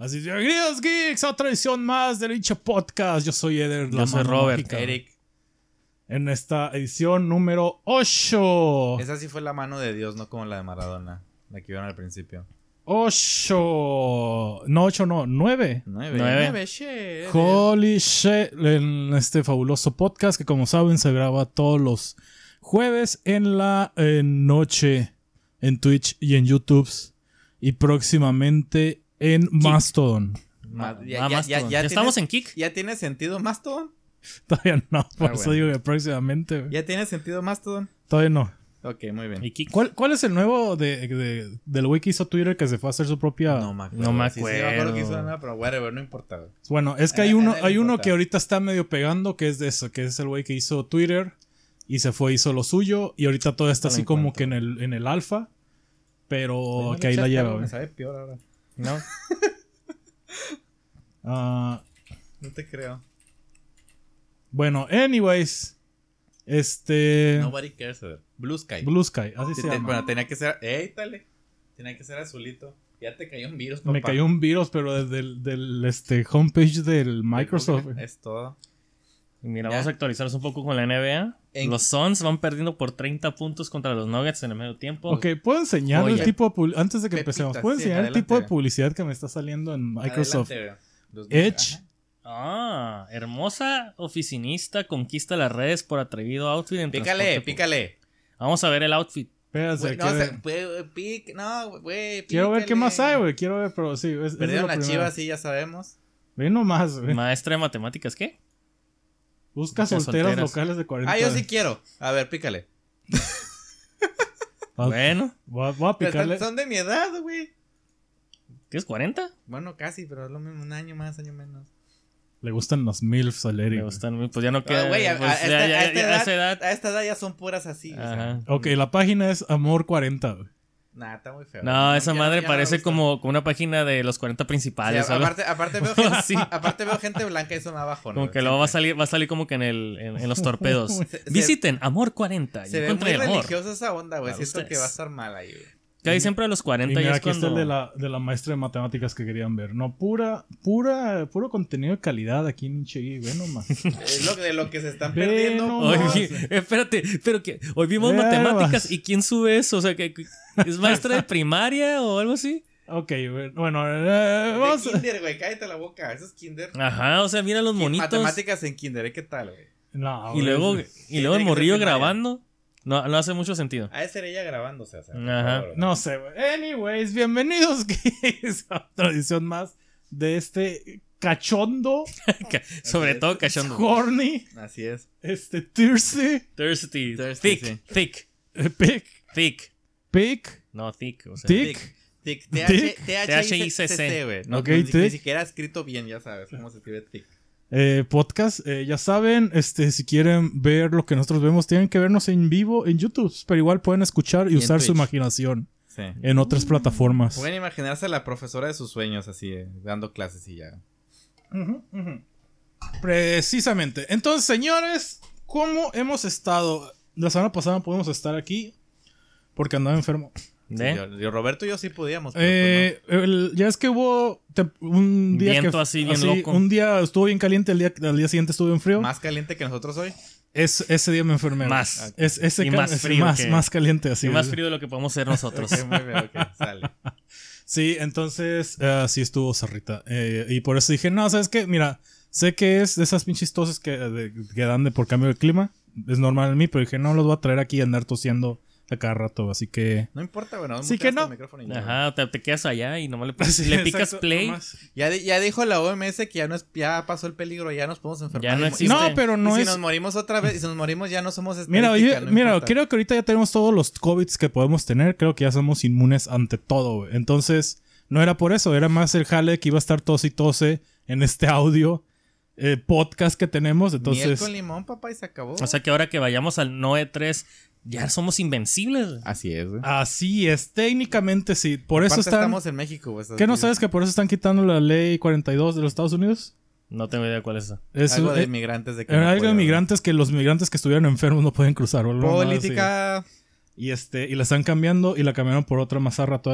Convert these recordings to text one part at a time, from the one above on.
Así, bienvenidos geeks a otra edición más del hinche podcast. Yo soy Eder, yo soy Robert, mágica. Eric. En esta edición número 8. Esa sí fue la mano de Dios, no como la de Maradona, la que vieron al principio. 8. No, 8 no, 9. 9, shit. Holy shit. En este fabuloso podcast que, como saben, se graba todos los jueves en la noche en Twitch y en YouTube. Y próximamente en Mastodon. Ya estamos en Kik. ¿Ya tiene sentido Mastodon? Todavía no, por eso bueno. digo que próximamente. Güey. ¿Ya tiene sentido Mastodon? Todavía no. Ok, muy bien. ¿Y Kik? ¿Cuál es el nuevo del güey que hizo Twitter que se fue a hacer su propia? No me acuerdo. No me Sí, me acuerdo acuerdo. que hizo una, pero whatever, no importa. Bueno, es que hay uno que ahorita está medio pegando, que es de eso, que es el güey que hizo Twitter y se fue, hizo lo suyo y ahorita todo está No lo así como encuentro. que en el alfa, pero Oye, que ahí la lleva, Me güey. sabe peor ahora. No. No te creo. Bueno, anyways, Nobody cares. Blue Sky. Blue Sky, así se llama. Bueno, tenía que ser. Dale. Tenía que ser azulito. Ya te cayó un virus, papá. Me cayó un virus, pero desde el homepage del Microsoft. güey. Es todo. Mira, Ya. vamos a actualizarnos un poco con la NBA. Los Suns van perdiendo por 30 puntos contra los Nuggets en el medio tiempo. Ok, ¿puedo enseñar Oye. el tipo de antes de que Pepitas, empecemos? ¿Puedo sí, enseñar el adelante, tipo de güey. publicidad que me está saliendo en Microsoft? Adelante, güey. Edge. Ajá. Hermosa oficinista conquista las redes por atrevido outfit en transporte. Pícale. Vamos a ver el outfit. Espérate, Güey, no, güey, quiero ver qué pícale. más hay, güey. Quiero ver, pero sí. Es Perdieron lo las primero. Chivas, sí, ya sabemos. Ve nomás, güey. Maestra de matemáticas, ¿qué? Busca Busca solteras solteras. locales de 40. Yo sí quiero. A ver, pícale. Ah, Bueno, Voy a Pero picarle. son de mi edad, güey. ¿qué es 40? Bueno, casi, pero es lo mismo. Un año más, año menos. Le gustan las MILFs al Eric. Me gustan, pues ya no queda. Güey, pues a ya esta esa edad. a esta edad ya son puras así. o sea. Ajá. Ok, la página es Amor 40, güey. Nah, está muy feo. No, esa ya madre ya me parece gusta. como una página de los 40 Sí, principales. ¿sabes? aparte veo gente, Sí. aparte veo gente blanca y son abajo, ¿no? Como que luego va a salir como que en los torpedos. Visiten Amor 40 y Se ve muy encuentren el amor. religiosa esa onda, güey. Para Siento que ustedes. va a estar mal ahí, güey. Que ahí siempre a los Y 40 mira, ya es aquí está cuando... el de la maestra de matemáticas que querían ver. No, puro contenido de calidad aquí en Inchegui, ve nomás. Es de lo que se están Ve perdiendo. nomás. Oye, espérate, pero que hoy vimos Veas. matemáticas y ¿quién sube eso? O sea, que ¿es maestra de primaria o algo así? Ok, bueno, De vamos a... kinder, güey. Cállate la boca. Eso es kinder. Ajá, o sea, mira los monitos. Matemáticas en kinder, ¿qué tal, güey? No, Y güey, luego es- el morrillo primaria. grabando. No hace mucho sentido. A ese era ella grabándose, o sea. por Ajá. favor. No sé, güey. Anyways, bienvenidos geeks, a otra edición más de este cachondo, Sobre todo cachondo. horny, Así es. thirsty, Thirsty. Thirsty, Thick. sí. Thick. pick, Thick. pick, No, thick. O sea, Thick. Thick. Thick. THICC, güey. No, Ok, ni thick. siquiera escrito bien, ya sabes cómo se escribe thick. podcast. Ya saben, si quieren ver lo que nosotros vemos, tienen que vernos en vivo en YouTube, pero igual pueden escuchar y Y en usar su Twitch. imaginación Sí. en otras plataformas. Pueden imaginarse a la profesora de sus sueños así, dando clases y ya. Precisamente. Entonces, señores, ¿cómo hemos estado? La semana pasada no pudimos estar aquí porque andaba enfermo. ¿de? Sí, yo, Roberto y yo sí podíamos. Pero pues Ya es que hubo un día Viento que así, bien loco. un día estuvo bien caliente, al día siguiente estuvo bien frío. no. Más caliente que nosotros hoy. Ese día me enfermé. Más. Ese Y más frío que- más caliente así. Y más frío de lo que podemos ser nosotros. Ok, muy bien, ok, sale. Sí, entonces sí estuvo zarrita. Y por eso dije, no, ¿sabes qué? Mira, sé que es de esas pinches toses que dan por cambio de clima. Es normal en mí, pero dije, no los voy a traer aquí y andar tosiendo a cada rato. Así que... No importa, bueno, Sí que no. el micrófono y ya. Ajá, te quedas allá y nomás Sí, le picas exacto, play. nomás. Ya dijo la OMS que ya pasó el peligro, ya nos podemos enfermar. Ya no Y- existe. No, pero no y si es... nos morimos otra vez, y si nos morimos ya no somos Mira, estadística, no mira, importa. creo que ahorita ya tenemos todos los COVIDs que podemos tener. Creo que ya somos inmunes ante todo, güey. Entonces, no era por eso. Era más el jale que iba a estar tos y tose en este audio podcast que tenemos. Miel Entonces, con limón, papá, y se acabó. O sea que ahora que vayamos al NOE 3, ya somos invencibles. Así es, güey. así es. Técnicamente sí. Por eso Aparte están... estamos en México, güey. ¿Qué no sabes que por eso están quitando la ley 42 de los Estados Unidos? No tengo idea cuál es esa. Es Algo de inmigrantes de que no algo de pueden, migrantes que los migrantes que estuvieran enfermos no pueden cruzar. O algo más así. Política. Y la están cambiando y la cambiaron por otra más zarra todavía.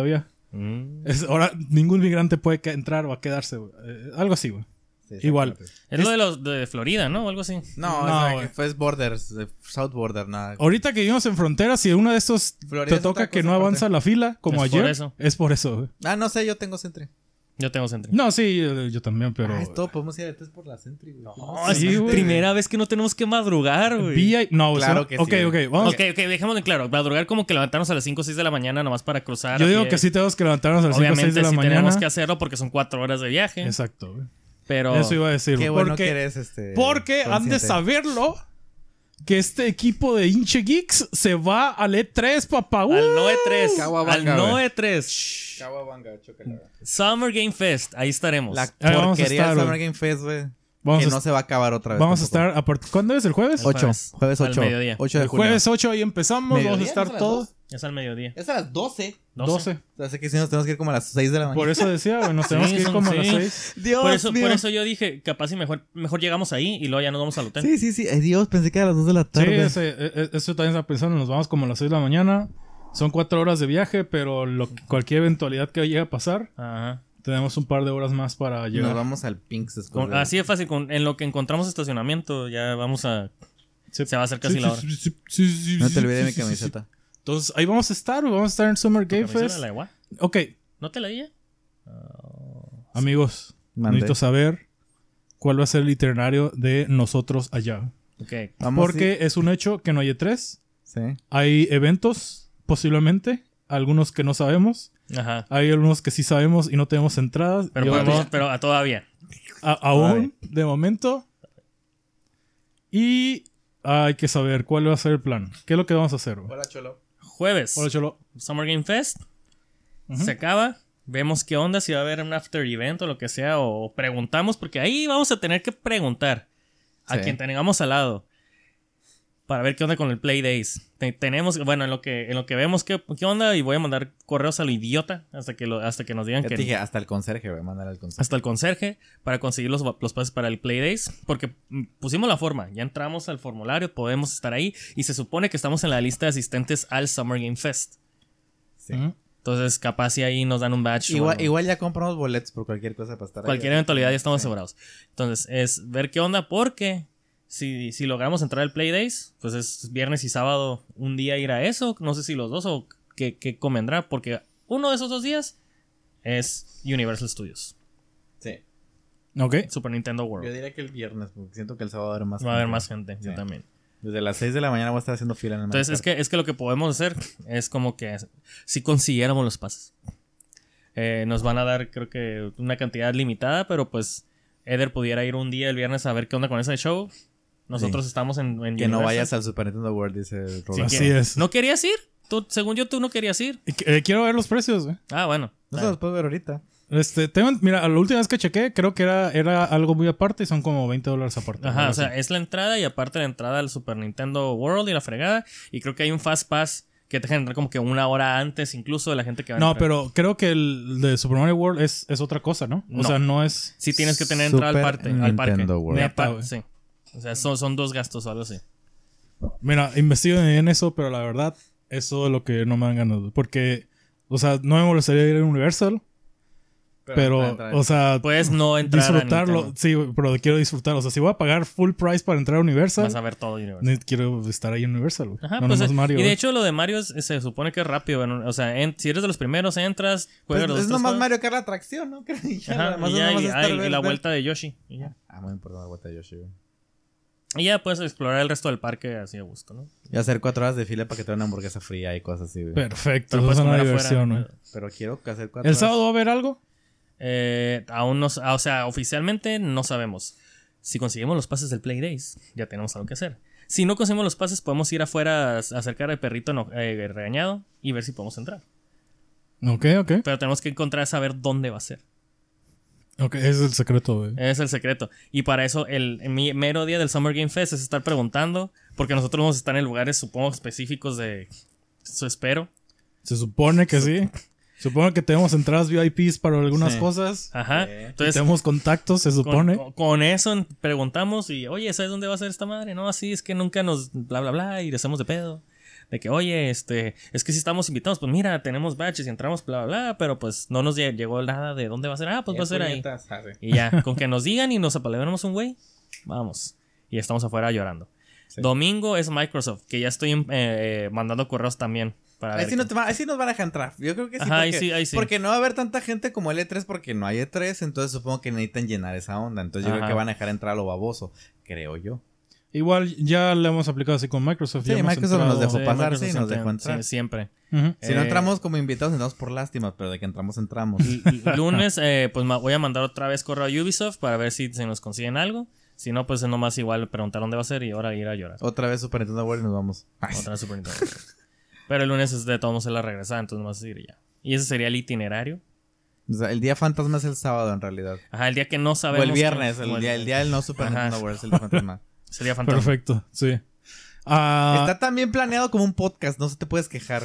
Ahora ningún migrante puede entrar o a quedarse, güey. Algo así, güey. Sí, Igual. Es lo de los de Florida, ¿no? O algo así. No, No, güey. Fue Borders, South Border, nada. Ahorita que vivimos en frontera, si uno de estos Florida te es toca otra que cosa no aparte. avanza la fila, como Es por ayer, eso. es por eso, güey. No sé, yo tengo Sentry. Yo tengo Sentry. No, sí, yo también, pero... Es todo, podemos ir al test por la Sentry, güey. No, Sí, es güey. primera vez que no tenemos que madrugar, güey. No, Claro o sea, que sí, ok, güey. vamos. Ok, dejémoslo en claro. Madrugar como que levantarnos a las 5 o 6 de la mañana nomás para cruzar. Yo a digo pie. que sí tenemos que levantarnos a las 5 o 6 Obviamente de la sí mañana. tenemos que hacerlo porque son 4 horas de viaje. Exacto, güey. Pero Eso iba a decir, Qué güey. bueno que eres Porque han de consciente. saberlo que este equipo de hinche geeks se va al E3, papá. al no E3. Kawabanga, Al no güey. E3. Kawabanga, chócala. Summer Game Fest. Ahí estaremos. La Ahí vamos a porquería estar, del Summer güey. Game Fest, güey. Vamos Que a no se va a acabar otra vez. Vamos a tampoco. estar a partir... ¿Cuándo es el jueves? El 8. Jueves Al 8. mediodía. 8 de El junio. jueves 8 ahí empezamos. ¿Mediodía? Vamos a estar ¿No es a las todos. 2? Es al mediodía. Es a las 12. 12. O sea, sé que si nos tenemos que ir como a las 6 de la mañana. Por eso decía, güey. Nos tenemos Sí, que ir son- como a las sí. 6. Dios Por mío. eso yo dije, capaz y mejor llegamos ahí y luego ya nos vamos al hotel. Sí. Ay, Dios, pensé que era a las 2 de la Sí, tarde. eso también estaba pensando. Nos vamos como a las 6 de la mañana. Son 4 horas de viaje, pero cualquier eventualidad que llegue a pasar, Ajá. tenemos un par de horas más para Nos llegar. vamos al Pinks después. Así de fácil. En lo que encontramos estacionamiento, ya vamos a. Sí. Se va a hacer casi Sí, la hora. sí, No te olvides de mi sí, sí, sí. camiseta. Entonces, ahí vamos a estar, güey. Vamos a estar en Summer Game ¿Camiseta Fest. de la igual? Ok, ¿No te la di ya? amigos, Mande. necesito saber cuál va a ser el itinerario de nosotros allá. Ok. Vamos Porque es un hecho que no hay E3. Sí. Hay eventos, posiblemente. Algunos que no sabemos. Ajá. Hay algunos que sí sabemos y no tenemos entradas. Pero, Y podemos, otros- pero todavía. aún, de momento. Y hay que saber cuál va a ser el plan. ¿Qué es lo que vamos a hacer, güey? Hola, Cholo. Jueves. Hola, Cholo. Summer Game Fest. Se acaba. Vemos qué onda, si va a haber un after event o lo que sea. O preguntamos, porque ahí vamos a tener que preguntar a Sí. quien tengamos al lado. Para ver qué onda con el Play Days. Tenemos, bueno, en lo que vemos qué onda. Y voy a mandar correos a lo idiota hasta que nos digan Ya que te dije, hasta el conserje, güey. Mándale al conserje. hasta el conserje para conseguir los pases para el Play Days. Porque pusimos la forma, ya entramos al formulario, podemos estar ahí. Y se supone que estamos en la lista de asistentes al Summer Game Fest. Sí. Ujú. Entonces, capaz si ahí nos dan un badge. o algo. Igual ya compramos boletos por cualquier cosa para estar ahí. Cualquier eventualidad ya estamos asegurados. Entonces, es ver qué onda, porque si logramos entrar al Play Days, pues es viernes y sábado un día ir a eso. No sé si los dos o qué convendrá, porque uno de esos 2 días es Universal Studios, Sí. Ok. Super Nintendo Yo World. diría que el viernes, porque siento que el sábado va a haber más Va a haber gente. más gente, yo Sí. también. Desde las 6 de la mañana voy a estar haciendo fila en el Entonces, es que lo que podemos hacer es como que si consiguiéramos los pases, nos van a dar, creo que, una cantidad limitada, pero pues Eder pudiera ir un día el viernes a ver qué onda con ese show. Nosotros estamos en Que no Universal. vayas al Super Nintendo World, dice Sí, Roberto. Así que- es. ¿No querías ir? Según yo, tú no querías ir. Quiero ver los precios, güey. Ah, bueno. No se los puedo ver ahorita. Mira, la última vez que chequé, creo que era algo muy aparte y son como $20 aparte. Ajá, algo o sea, así. es la entrada y aparte la entrada al Super Nintendo World y la fregada. Y creo que hay un Fast Pass que te dejan entrar como que 1 hora antes incluso de la gente que va a No, entrar. pero creo que el de Super Mario World es otra cosa, ¿no? O No. sea, no es... Sí tienes que tener entrada al parque. Nintendo World. Neta, güey. Sí. O sea, son 2 gastos o algo así. Mira, investiguen en eso, pero la verdad, eso es lo que no me dan ganas, güey. Porque, o sea, no me molestaría ir a Universal, pero, o sea, Puedes no entrar disfrutarlo. a Nintendo. Sí, güey, pero quiero disfrutar. O sea, si voy a pagar full price para entrar a Universal, Vas a ver todo Universal. quiero estar ahí en Universal, güey. Ajá, no pues, nomás Mario. y de güey. hecho lo de Mario se supone que es rápido. Bueno, o sea, si eres de los primeros, entras, Pues juegas los es tres nomás juegos. Mario Kart la atracción, ¿no? Y ya, Ajá, nomás y, es ya, nomás y- estar y la ver. vuelta de Yoshi. Y ya. Ah, muy importante la vuelta de Yoshi, güey. Y ya puedes explorar el resto del parque así a gusto, ¿no? Y hacer 4 horas de fila para que te den una hamburguesa fría y cosas así, güey. Perfecto, Pero eso puedes es una comer diversión, afuera. güey. Pero quiero que hacer 4 ¿El horas. sábado va a haber algo? Aún no, o sea, oficialmente no sabemos. Si conseguimos los pases del Play Days, ya tenemos algo que hacer. Si no conseguimos los pases, podemos ir afuera a acercar al perrito regañado y ver si podemos entrar. Ok. Pero tenemos que encontrar, saber dónde va a ser. Ok, ese es el secreto, güey. Ese es el secreto. Y para eso, el mero día del Summer Game Fest es estar preguntando, porque nosotros vamos a estar en lugares, supongo, específicos de eso espero. Se supone que sí. Supongo que tenemos entradas VIPs para algunas Sí. cosas. Ajá. Sí. Entonces, Tenemos contactos, se supone. con eso preguntamos y, oye, ¿sabes dónde va a ser esta madre? No, así es que nunca nos bla, bla, bla y le hacemos de pedo. De que, oye, es que si estamos invitados, pues mira, tenemos batches y entramos, bla, bla, bla, pero pues no nos llegó nada de dónde va a ser. Pues va a ser ahí. Y ya, con que nos digan y nos apalebremos un güey, vamos. Y estamos afuera llorando. Sí. Domingo es Microsoft, que ya estoy mandando correos también. Para Ahí ver sí, ahí sí nos van a dejar entrar. Yo creo que sí. Ajá, porque, ahí sí. porque no va a haber tanta gente como el E3 porque no hay E3. Entonces supongo que necesitan llenar esa onda. Entonces yo creo que van a dejar entrar a lo baboso. Creo yo. Igual ya le hemos aplicado así con Microsoft. Sí, ya hemos Microsoft nos entrado. dejó pasar, Microsoft sí, nos dejó entrar. Sí, siempre. Ujú. Si no entramos como invitados, entramos por lástima. Pero de que entramos, entramos. Lunes, pues voy a mandar otra vez correo a Ubisoft para ver si se nos consiguen algo. Si no, pues es nomás igual preguntar dónde va a ser y ahora ir a llorar. Otra vez Super Nintendo World y nos vamos. Otra vez Super Nintendo. Pero el lunes es de todos modos la regresada, entonces nomás ir ya. Y ese sería el itinerario. O sea, el día fantasma es el sábado en realidad. Ajá, el día que no O sabemos. el viernes, o el día del no Super Ajá. Nintendo World es el día fantasma. Sería fantástico. Perfecto, sí. Ah, Está tan bien planeado como un podcast, no se te puedes quejar.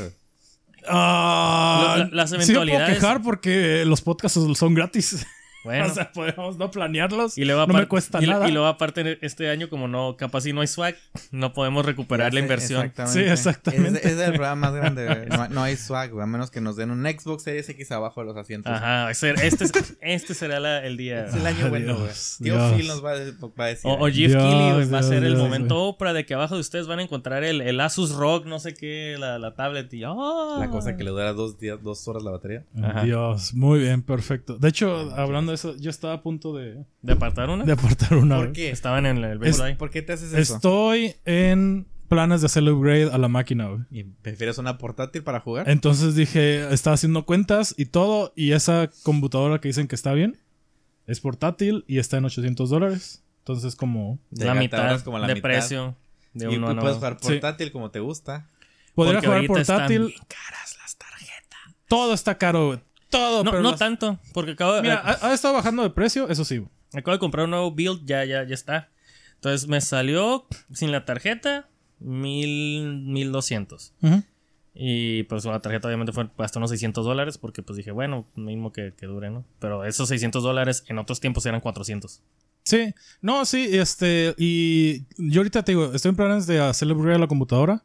Las sí me puedo eventualidades. quejar porque los podcasts son gratis. Bueno. O sea, podemos no planearlos. Y luego no me cuesta nada. Y luego aparte este año como no, capaz si no hay swag, no podemos recuperar la inversión. Sí, exactamente. Es el programa más grande. No hay swag, güey, a menos que nos den un Xbox Series X abajo de los asientos. Ajá, este será el día. Es el año bueno, güey. Dios, Tío Dios. Phil nos va a decir. O Jeff Dios, Keighley va a ser el Dios, momento Oprah de que abajo de ustedes van a encontrar el Asus ROG, no sé qué, la tablet y La cosa que le dura 2 horas la batería. Ajá. Dios, muy bien, perfecto. De hecho, hablando de eso, yo estaba a punto de apartar una. apartar una. ¿Por qué? Estaban en el Best Buy. ¿Por qué te haces eso? Estoy en planes de hacerle upgrade a la máquina, güey. ¿Y prefieres una portátil para jugar? Entonces dije, estaba haciendo cuentas y todo, y esa computadora que dicen que está bien, es portátil y está en $800. Entonces como... Te La ahorras mitad como la de mitad. precio de Y uno tú a puedes nuevo. jugar portátil como te gusta. Podría Porque jugar ahorita están portátil. bien caras las tarjetas. Todo está caro, güey. Todo, No, pero no las- tanto, porque acabo Mira, ha estado bajando de precio, eso sí. Güey. de comprar un nuevo build, ya está. Entonces me salió sin la tarjeta 1200. Ujú. Y pues la tarjeta obviamente fue hasta unos $600 porque pues dije, bueno, mismo que dure, ¿no? Pero esos $600 en otros tiempos eran 400. Sí, no, sí, y yo ahorita te digo, estoy en planes de hacerle upgrade a la computadora.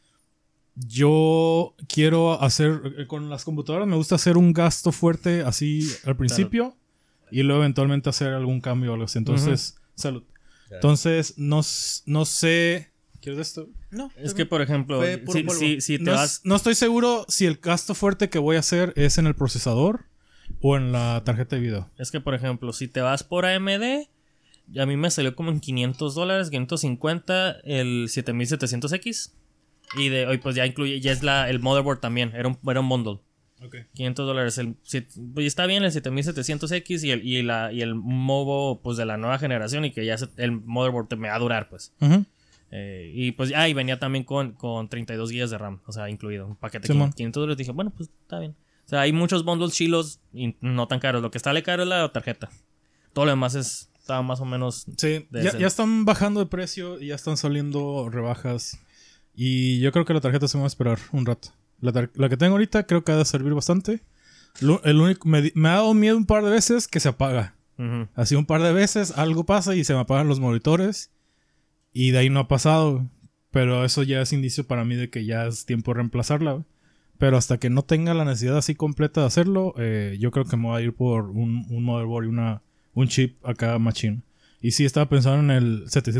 Yo quiero hacer, con las computadoras me gusta hacer un gasto fuerte así al principio y luego eventualmente hacer algún cambio o algo así. Entonces, salud. Entonces, no sé, ¿quieres esto? No. Es que, por ejemplo, Fue puro polvo. si te No, vas... no estoy seguro si el gasto fuerte que voy a hacer es en el procesador o en la tarjeta de video. Es que, por ejemplo, si te vas por AMD, a mí me salió como en $500, 550 el 7700X. Y de hoy pues ya incluye, ya es el motherboard también, era un bundle. Okay. $500. Pues está bien el 7700X y el MOBO pues de la nueva generación y que ya el motherboard me va a durar pues. Ujú. Y pues y venía también con 32 GB de RAM, o sea, incluido un paquete de Simón. $500. Dije, bueno, pues está bien. O sea, hay muchos bundles chilos y no tan caros. Lo que sale caro es la tarjeta. Todo lo demás está más o menos. Sí, Decente. ya están bajando de precio y ya están saliendo rebajas. Y yo creo que la tarjeta se me va a esperar un rato. La que tengo ahorita creo que ha de servir bastante. El único, me ha dado miedo un par de veces que se apaga. Ujú. Así un par de veces algo pasa y se me apagan los monitores. Y de ahí no ha pasado. Pero eso ya es indicio para mí de que ya es tiempo de reemplazarla. Güey. Pero hasta que no tenga la necesidad así completa de hacerlo, yo creo que me voy a ir por un motherboard y un chip acá machine. Y sí, estaba pensando en el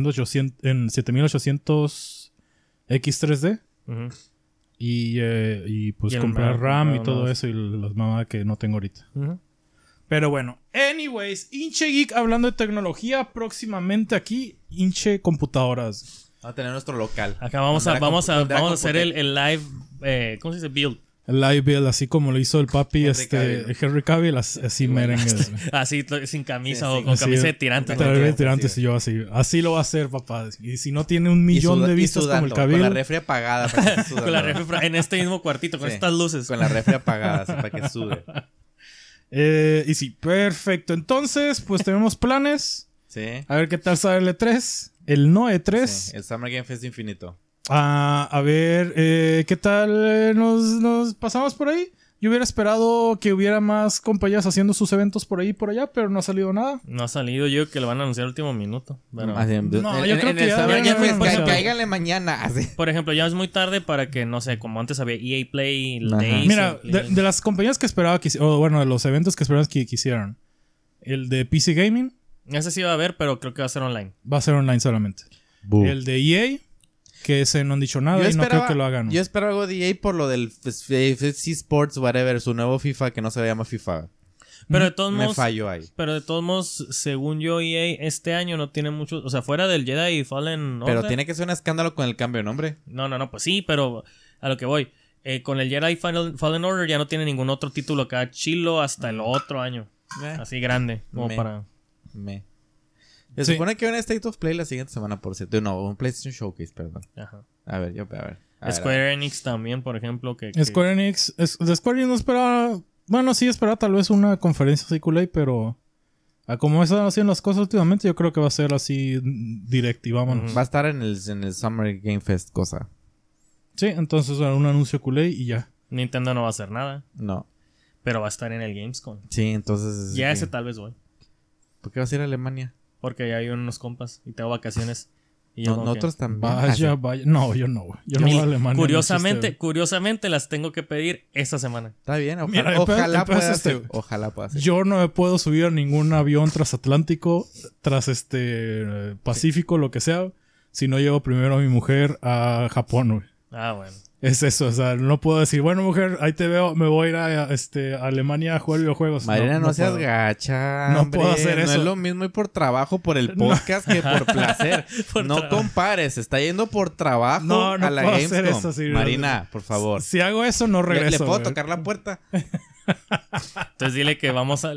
7800 X3D. Ujú. Y pues Y el comprar RAM y comprar todo unos- eso y las mamadas que no tengo ahorita. Ujú. Pero bueno, anyways, Inche Geek hablando de tecnología, próximamente aquí, Inche Computadoras. Vamos a tener nuestro local. Acá vamos a hacer el live. ¿Cómo se dice? Build. El live build, así como lo hizo el papi Henry Cavill. Henry Cavill, así merengues. güey. Así, sin camisa Sí, o sí. con Así, camisa de tirantes. Tal ¿no? vez tirantes y yo así lo va a hacer, papá. Y si no tiene 1,000,000 de vistas como el Con la Cavill, refri apagada para que esté sudando. Con la refri en este mismo cuartito, con Sí. estas luces. Con la refri apagada, así para que sude. y sí, perfecto. Entonces, pues tenemos planes. Sí. A ver qué tal sale el E3. El no E3. Sí, el Summer Game Fest infinito. A ver, ¿qué tal nos pasamos por ahí? Yo hubiera esperado que hubiera más compañías haciendo sus eventos por ahí y por allá, pero no ha salido nada. No ha salido, yo creo que lo van a anunciar al último minuto. Pero... No, yo creo que ya fue pasado. Cáiganle mañana. Así. Por ejemplo, ya es muy tarde para que, no sé, como antes había EA Play, Ajá. Days. Mira, de las compañías que esperaba que o bueno, de los eventos que esperaba que quisieran, el de PC Gaming Ese sí va a haber, pero creo que va a ser online. va a ser online solamente. El de EA, que ese no han dicho nada y no creo que lo hagan. Yo espero algo de EA por lo del FC Sports, whatever, su nuevo FIFA que no se llama FIFA. Pero de todos Me modos, falló ahí. pero de todos modos, según yo, EA este año no tiene mucho, o sea, fuera del Jedi Fallen Order. Pero tiene que ser un escándalo con el cambio de nombre. No, pues sí, pero a lo que voy. Con el Jedi Fallen Order ya no tiene ningún otro título acá chilo hasta el otro año. Así grande, como para... Se supone que hay un State of Play la siguiente semana, por cierto. No, un PlayStation Showcase, perdón. Ajá. A ver. Square Enix también, por ejemplo. Square Enix. De Square Enix no esperaba. Bueno, sí esperaba tal vez una conferencia así cool, pero a como están haciendo las cosas últimamente, yo creo que va a ser así direct y vámonos. Va a estar en el Summer Game Fest, cosa. Sí, entonces un anuncio cool y ya. Nintendo no va a hacer nada. No. Pero va a estar en el Gamescom. Sí, entonces. Ya ese tal vez voy. ¿Por qué vas a ir a Alemania? Porque ya hay unos compas y tengo vacaciones. Y No, nosotros también. Vaya. No, yo no, güey. Yo no voy a Alemania. Curiosamente las tengo que pedir esta semana. Está bien, Mira, ojalá pueda ser. Yo no me puedo subir a ningún avión transatlántico, Pacífico, lo que sea, si no llevo primero a mi mujer a Japón, güey. Ah, bueno. Es eso, o sea, no puedo decir, bueno, mujer, ahí te veo, me voy a ir a Alemania a jugar videojuegos. Marina, no seas puedo. gacha. No hombre. puedo hacer eso. No es lo mismo ir por trabajo por el podcast que por placer. No compares, está yendo por trabajo a la puedo Gamescom. hacer eso, sí, Marina, por favor. Si hago eso, no regreso. ¿Le puedo güey. tocar la puerta? Entonces dile que vamos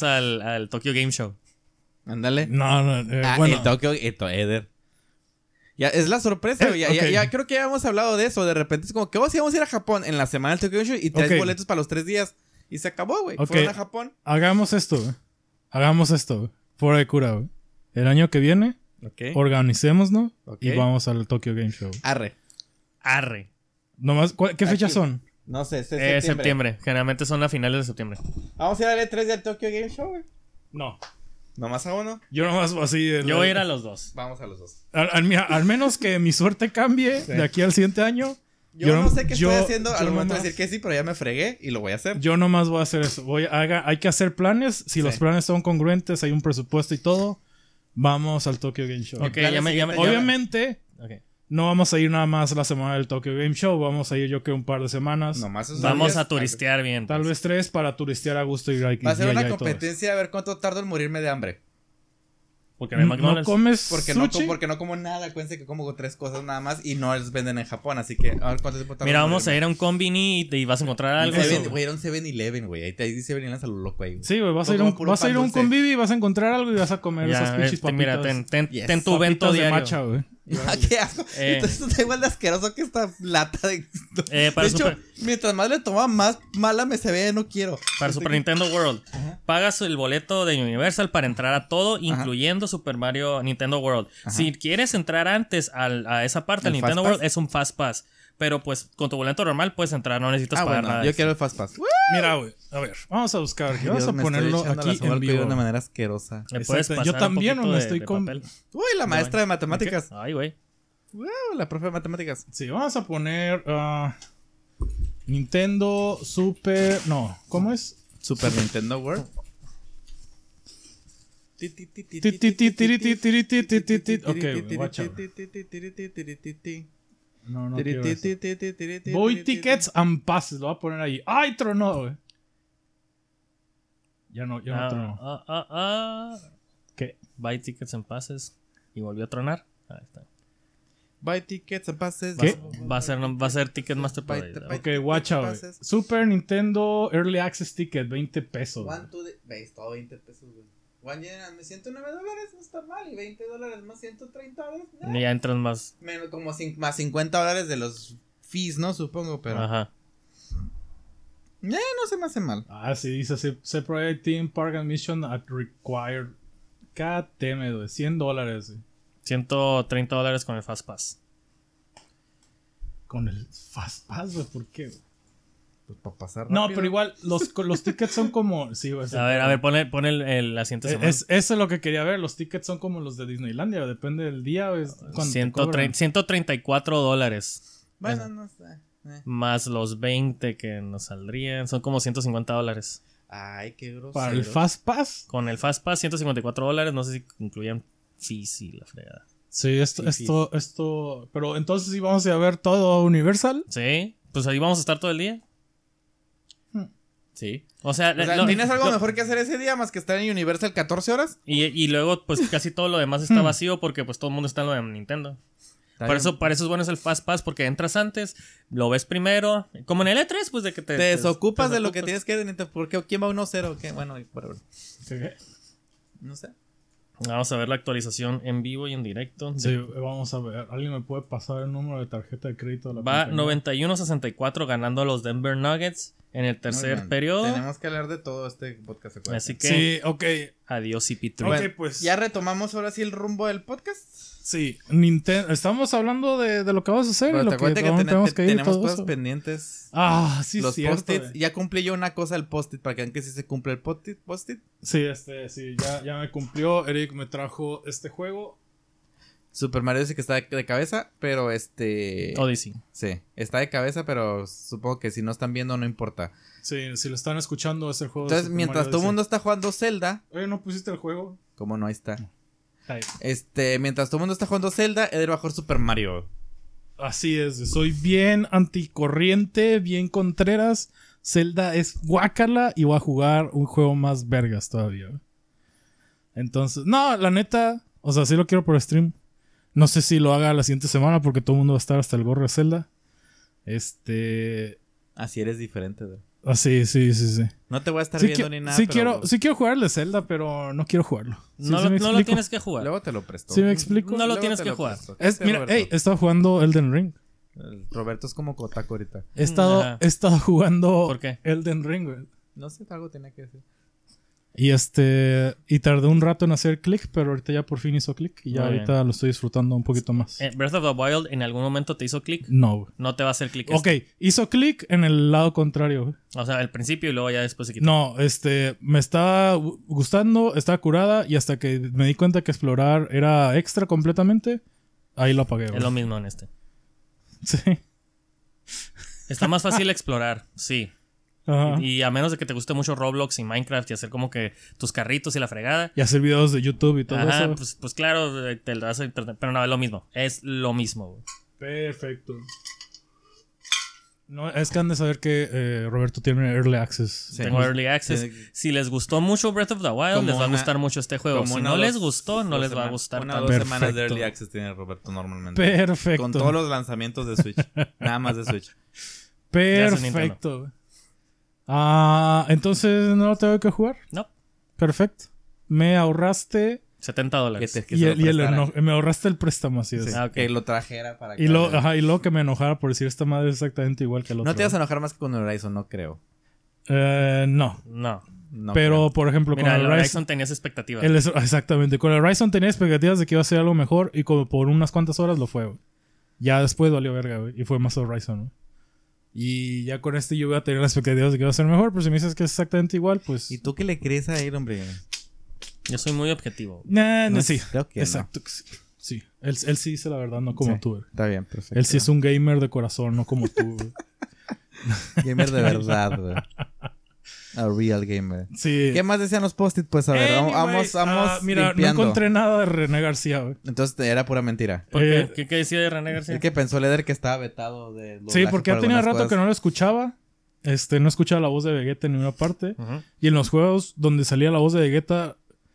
al Tokyo Game Show. Ándale. No, bueno. El Tokyo, Eder. Ya, es la sorpresa, güey. Okay. Ya creo que ya hemos hablado de eso. De repente es como que vamos a ir a Japón en la semana del Tokyo Game Show y traes boletos para los 3 días. Y se acabó, güey. Fueron a Japón. Hagamos esto, güey. Fuera de cura, güey. El año que viene, organicémonos y vamos al Tokyo Game Show. Arre. Nomás, ¿qué fechas son? No sé, septiembre. Generalmente son a finales de septiembre. Vamos a ir al E3 del Tokyo Game Show, güey. No. ¿Nomás a uno? Yo nomás así. Yo voy a ir a los dos. Vamos a los dos. Al menos que mi suerte cambie de aquí al siguiente año. Yo no sé qué estoy haciendo. A lo mejor te voy a decir que sí, pero ya me fregué y lo voy a hacer. Yo nomás voy a hacer eso. Hay que hacer planes. Si los planes son congruentes, hay un presupuesto y todo, vamos al Tokyo Game Show. Obviamente, no vamos a ir nada más la semana del Tokyo Game Show. Vamos a ir yo creo un par de semanas. Vamos a turistear bien. Tal vez 3 para turistear a gusto y va a ser una competencia a ver cuánto tardo en morirme de hambre. Porque no hay McDonald's. ¿No comes sushi? Porque no como nada. Acuérdense que como 3 cosas nada más y no les venden en Japón. Así que a ver cuánto tiempo tarda. Mira, vamos a ir a un combini y vas a encontrar algo. Voy a ir a un 7-Eleven, güey. Ahí dice 7-Eleven a lo loco ahí, güey. Sí, güey. Vas a ir a un convivi y vas a encontrar algo y vas a comer esas pinches papitas. Mira, ten tu evento diario. De matcha, güey. ¿Qué asco? Entonces está igual de asqueroso que esta lata de... de hecho, mientras más le toma, más mala me se ve, no quiero. Para Super Nintendo World. Pagas el boleto de Universal para entrar a todo, incluyendo Super Mario Nintendo World. Si quieres entrar antes a esa parte del Nintendo World, es un Fast Pass. Pero pues con tu boleto normal puedes entrar, no necesitas pagar nada. Yo quiero el Fast Pass. Mira, güey, a ver, vamos a buscar. Vamos a ponerlo aquí en vivo. De una manera asquerosa. Yo también me estoy con... Uy, la maestra de matemáticas. Ay, güey. Wow, la profe de matemáticas. Sí, vamos a poner Nintendo Super... No, ¿cómo es? Super Nintendo World. Ok, watch out. No quiero eso. Voy Tickets and Passes, lo voy a poner ahí. ¡Ay, tronó, güey! Ya no tronó. ¿Qué? Buy Tickets and Passes. Y volvió a tronar. Ahí está. Buy Tickets and Passes. ¿Qué? Va a ser Ticketmaster para ahí. Ok, watch out. Super Nintendo Early Access Ticket, 20 pesos. ¿Veis? Todo 20 pesos, güey. $1 me $109, no está mal. Y $20 más $130. Y ya entras más. Menos como más $50 de los fees, ¿no? Supongo, pero. Ajá. No se me hace mal. Sí, dice Separate Team Park Admission at Required. KTM, güey. $100, güey. $130 con el Fast Pass. Con el Fast Pass, güey, ¿por qué, güey? Pues para pasar No, rápido. pero igual, los tickets son como. Sí, güey. A ver, pon el asiento. Eso es lo que quería ver. Los tickets son como los de Disneylandia. Depende del día. Es cuando te cobran. $134. Bueno, no sé. Más los 20 que nos saldrían. Son como $150. Ay, qué grosero. Para el Fast Pass. Con el Fast Pass, $154. No sé si incluían fees y la fregada. Sí, esto. Pero entonces sí vamos a ir a ver todo Universal. Sí, pues ahí vamos a estar todo el día. Sí. O sea, ¿tienes algo mejor que hacer ese día más que estar en Universal 14 horas? Y luego, pues casi todo lo demás está vacío porque pues todo el mundo está en lo de Nintendo. Para eso es bueno es el Fast Pass porque entras antes, lo ves primero, como en el E3, pues de que te desocupas te de lo que tienes que ver. Porque ¿quién va 1-0? ¿Qué? Bueno, whatever. ¿Qué? No sé. Vamos a ver la actualización en vivo y en directo. Sí, vamos a ver. ¿Alguien me puede pasar el número de tarjeta de crédito de la Va compañía? 91-64 ganando a los Denver Nuggets en el tercer periodo. Tenemos que hablar de todo este podcast. Así que Sí, ok. adiós CP3. Ok, pues. ¿Ya retomamos ahora sí el rumbo del podcast? Sí, Nintendo. Estamos hablando de lo que vamos a hacer Pero y te lo que, acuerdas que dónde tenemos que ir y tenemos todo cosas eso. pendientes. Ah, sí, Los cierto. post-its. Ya cumplí yo una cosa, el post-it, para que vean que sí se cumple el post-it. Sí, sí, ya me cumplió. Eric me trajo este juego. Super Mario dice que está de cabeza, pero Odyssey. sí, está de cabeza, pero supongo que si no están viendo no importa. Sí, si lo están escuchando es el juego. de Entonces, Super mientras Mario todo el Odyssey. mundo está jugando Zelda, Oye, ¿no pusiste el juego? como no, ahí está. Ahí. Mientras todo el mundo está jugando Zelda, Eder va a jugar Super Mario. Así es, soy bien anticorriente, bien contreras. Zelda es guácala y voy a jugar un juego más vergas todavía. Entonces, no, la neta, o sea, sí lo quiero por stream. No sé si lo haga la siguiente semana porque todo el mundo va a estar hasta el gorro de Zelda. Así eres diferente, Eder. Sí. No te voy a estar Sí, viendo ni nada, sí pero quiero jugar el de Zelda, pero no quiero jugarlo. ¿Sí No me lo explico? tienes que jugar. luego te lo presto. ¿Sí me explico? No lo Luego tienes te que jugar. presto. Mira, Roberto. he estado jugando Elden Ring. Roberto es como Kotaku ahorita. He estado Ajá. jugando ¿Por qué? Elden Ring, güey. No sé, algo tenía que decir. Y tardé un rato en hacer clic, pero ahorita ya por fin hizo clic y ya Muy ahorita lo estoy disfrutando un poquito más. Breath of the Wild en algún momento te hizo clic. No, güey. No te va a hacer clic. Ok, hizo clic en el lado contrario, güey. O sea, al principio y luego ya después se quitó. No, me estaba gustando, estaba curada y hasta que me di cuenta que explorar era extra completamente, ahí lo apagué, Es güey. lo mismo en este. Sí. Está más fácil explorar, sí. Ajá. Y a menos de que te guste mucho Roblox y Minecraft y hacer como que tus carritos y la fregada. Y hacer videos de YouTube y todo Ajá, eso. pues claro, te lo das a internet. Pero no, es lo mismo. Es lo mismo, güey. Perfecto. No, es que han de saber que Roberto tiene Early Access. Sí. Tengo Early Access. Sí. Si les gustó mucho Breath of the Wild, Como les va a una- gustar mucho este juego. como Si una no o les dos- gustó, no dos les va a semanas- gustar Una o tanto. dos semanas de Perfecto. Early Access tiene Roberto normalmente. Perfecto. Con todos los lanzamientos de Switch. Nada más de Switch. Perfecto. güey. Entonces no lo tengo que jugar. No, Perfecto. Me ahorraste $70. Que se lo prestara. me ahorraste el préstamo, así es. Sí, Ah, ok. que lo trajera para Y luego que me enojara por decir esta madre es exactamente igual que el otro. No te vas a enojar más que con Horizon, no creo. No. No. No Pero, creo. por ejemplo, Mira, con el el Horizon... Horizon tenías expectativas. Exactamente. Con el Horizon tenía expectativas de que iba a ser algo mejor y como por unas cuantas horas lo fue, güey. Ya después valió verga, güey. Y fue más Horizon, güey. Y ya con este yo voy a tener las expectativas de que va a ser mejor, pero si me dices que es exactamente igual, pues... ¿Y tú qué le crees a él, hombre? Yo soy muy objetivo. No, No, sí. creo que no. Exacto. Que sí. Sí. Él sí dice la verdad, no como Sí. tú, güey. Está bien, perfecto. Él sí es un gamer de corazón, no como tú, güey. gamer de verdad, güey. A real gamer. Sí. ¿Qué más decían los post-it? Pues a ver, Anyways, vamos mira, limpiando. no encontré nada de René García, güey. Entonces era pura mentira. ¿Por qué? Eh, ¿Qué decía de René García? Es que pensó Leder que estaba vetado de Sí, porque ya tenía rato que no lo escuchaba. No escuchaba la voz de Vegeta en ninguna parte. Ujú. Y en los juegos donde salía la voz de Vegeta,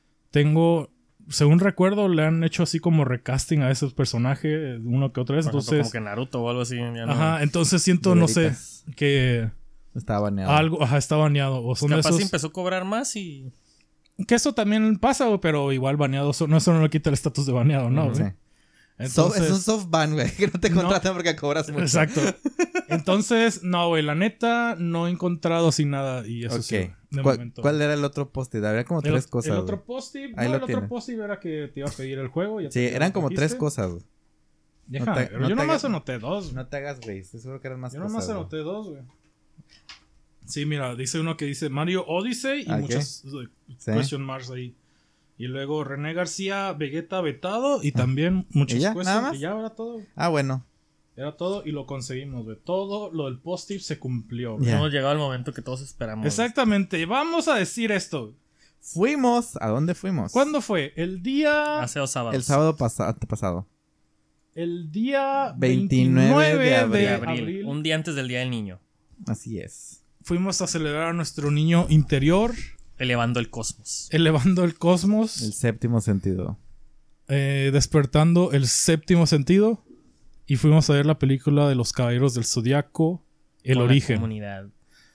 según recuerdo, le han hecho así como recasting a esos personajes uno que otra vez. Por ejemplo, Entonces, como que Naruto o algo así. Ya no. ajá, entonces siento, De no sé, veritas. que Estaba baneado. algo, está baneado. O son de Capaz esos. empezó a cobrar más y... Que eso también pasa, güey, pero igual baneado. Eso no le quita el estatus de baneado, ¿no? Sí. güey? Es Entonces, un soft ban, güey. Que no te No. contratan porque cobras mucho. exacto. Entonces, no, güey, la neta no he encontrado así nada. Y eso Ok. sí, de ¿Cuál, momento. cuál era el otro post-it? Había como tres cosas. El güey. otro post-it, Ahí no, lo el tiene. otro post-it era que te iba a pedir el juego. Ya Sí, ya eran lo como trajiste. tres cosas, güey. Déjame No te- ver, no yo te nomás hagas- anoté dos. No te hagas, güey. Estoy seguro que eran más Yo cosas. nomás güey. anoté dos, güey. Sí, mira, dice uno que dice Mario Odyssey y Ok. muchos Sí. question marks ahí. Y luego René García, Vegeta vetado y también muchos ¿Y ya? questions. ¿Nada más? Y ya era todo. Ah, bueno. Era todo y lo conseguimos, güey. Todo lo del post-it se cumplió, güey. Ya. Hemos llegado al momento que todos esperamos. Exactamente. Vamos a decir esto. Fuimos. ¿A dónde fuimos? ¿Cuándo fue? El día... Hace 2 sábados. El sábado pasado. El día 29 29 de de De abril. abril. Un día antes del Día del Niño. Así es. Fuimos a celebrar a nuestro niño interior, Elevando el cosmos. elevando el cosmos, El séptimo sentido. despertando el séptimo sentido. Y fuimos a ver la película de los Caballeros del Zodiaco, El Con la Origen. comunidad.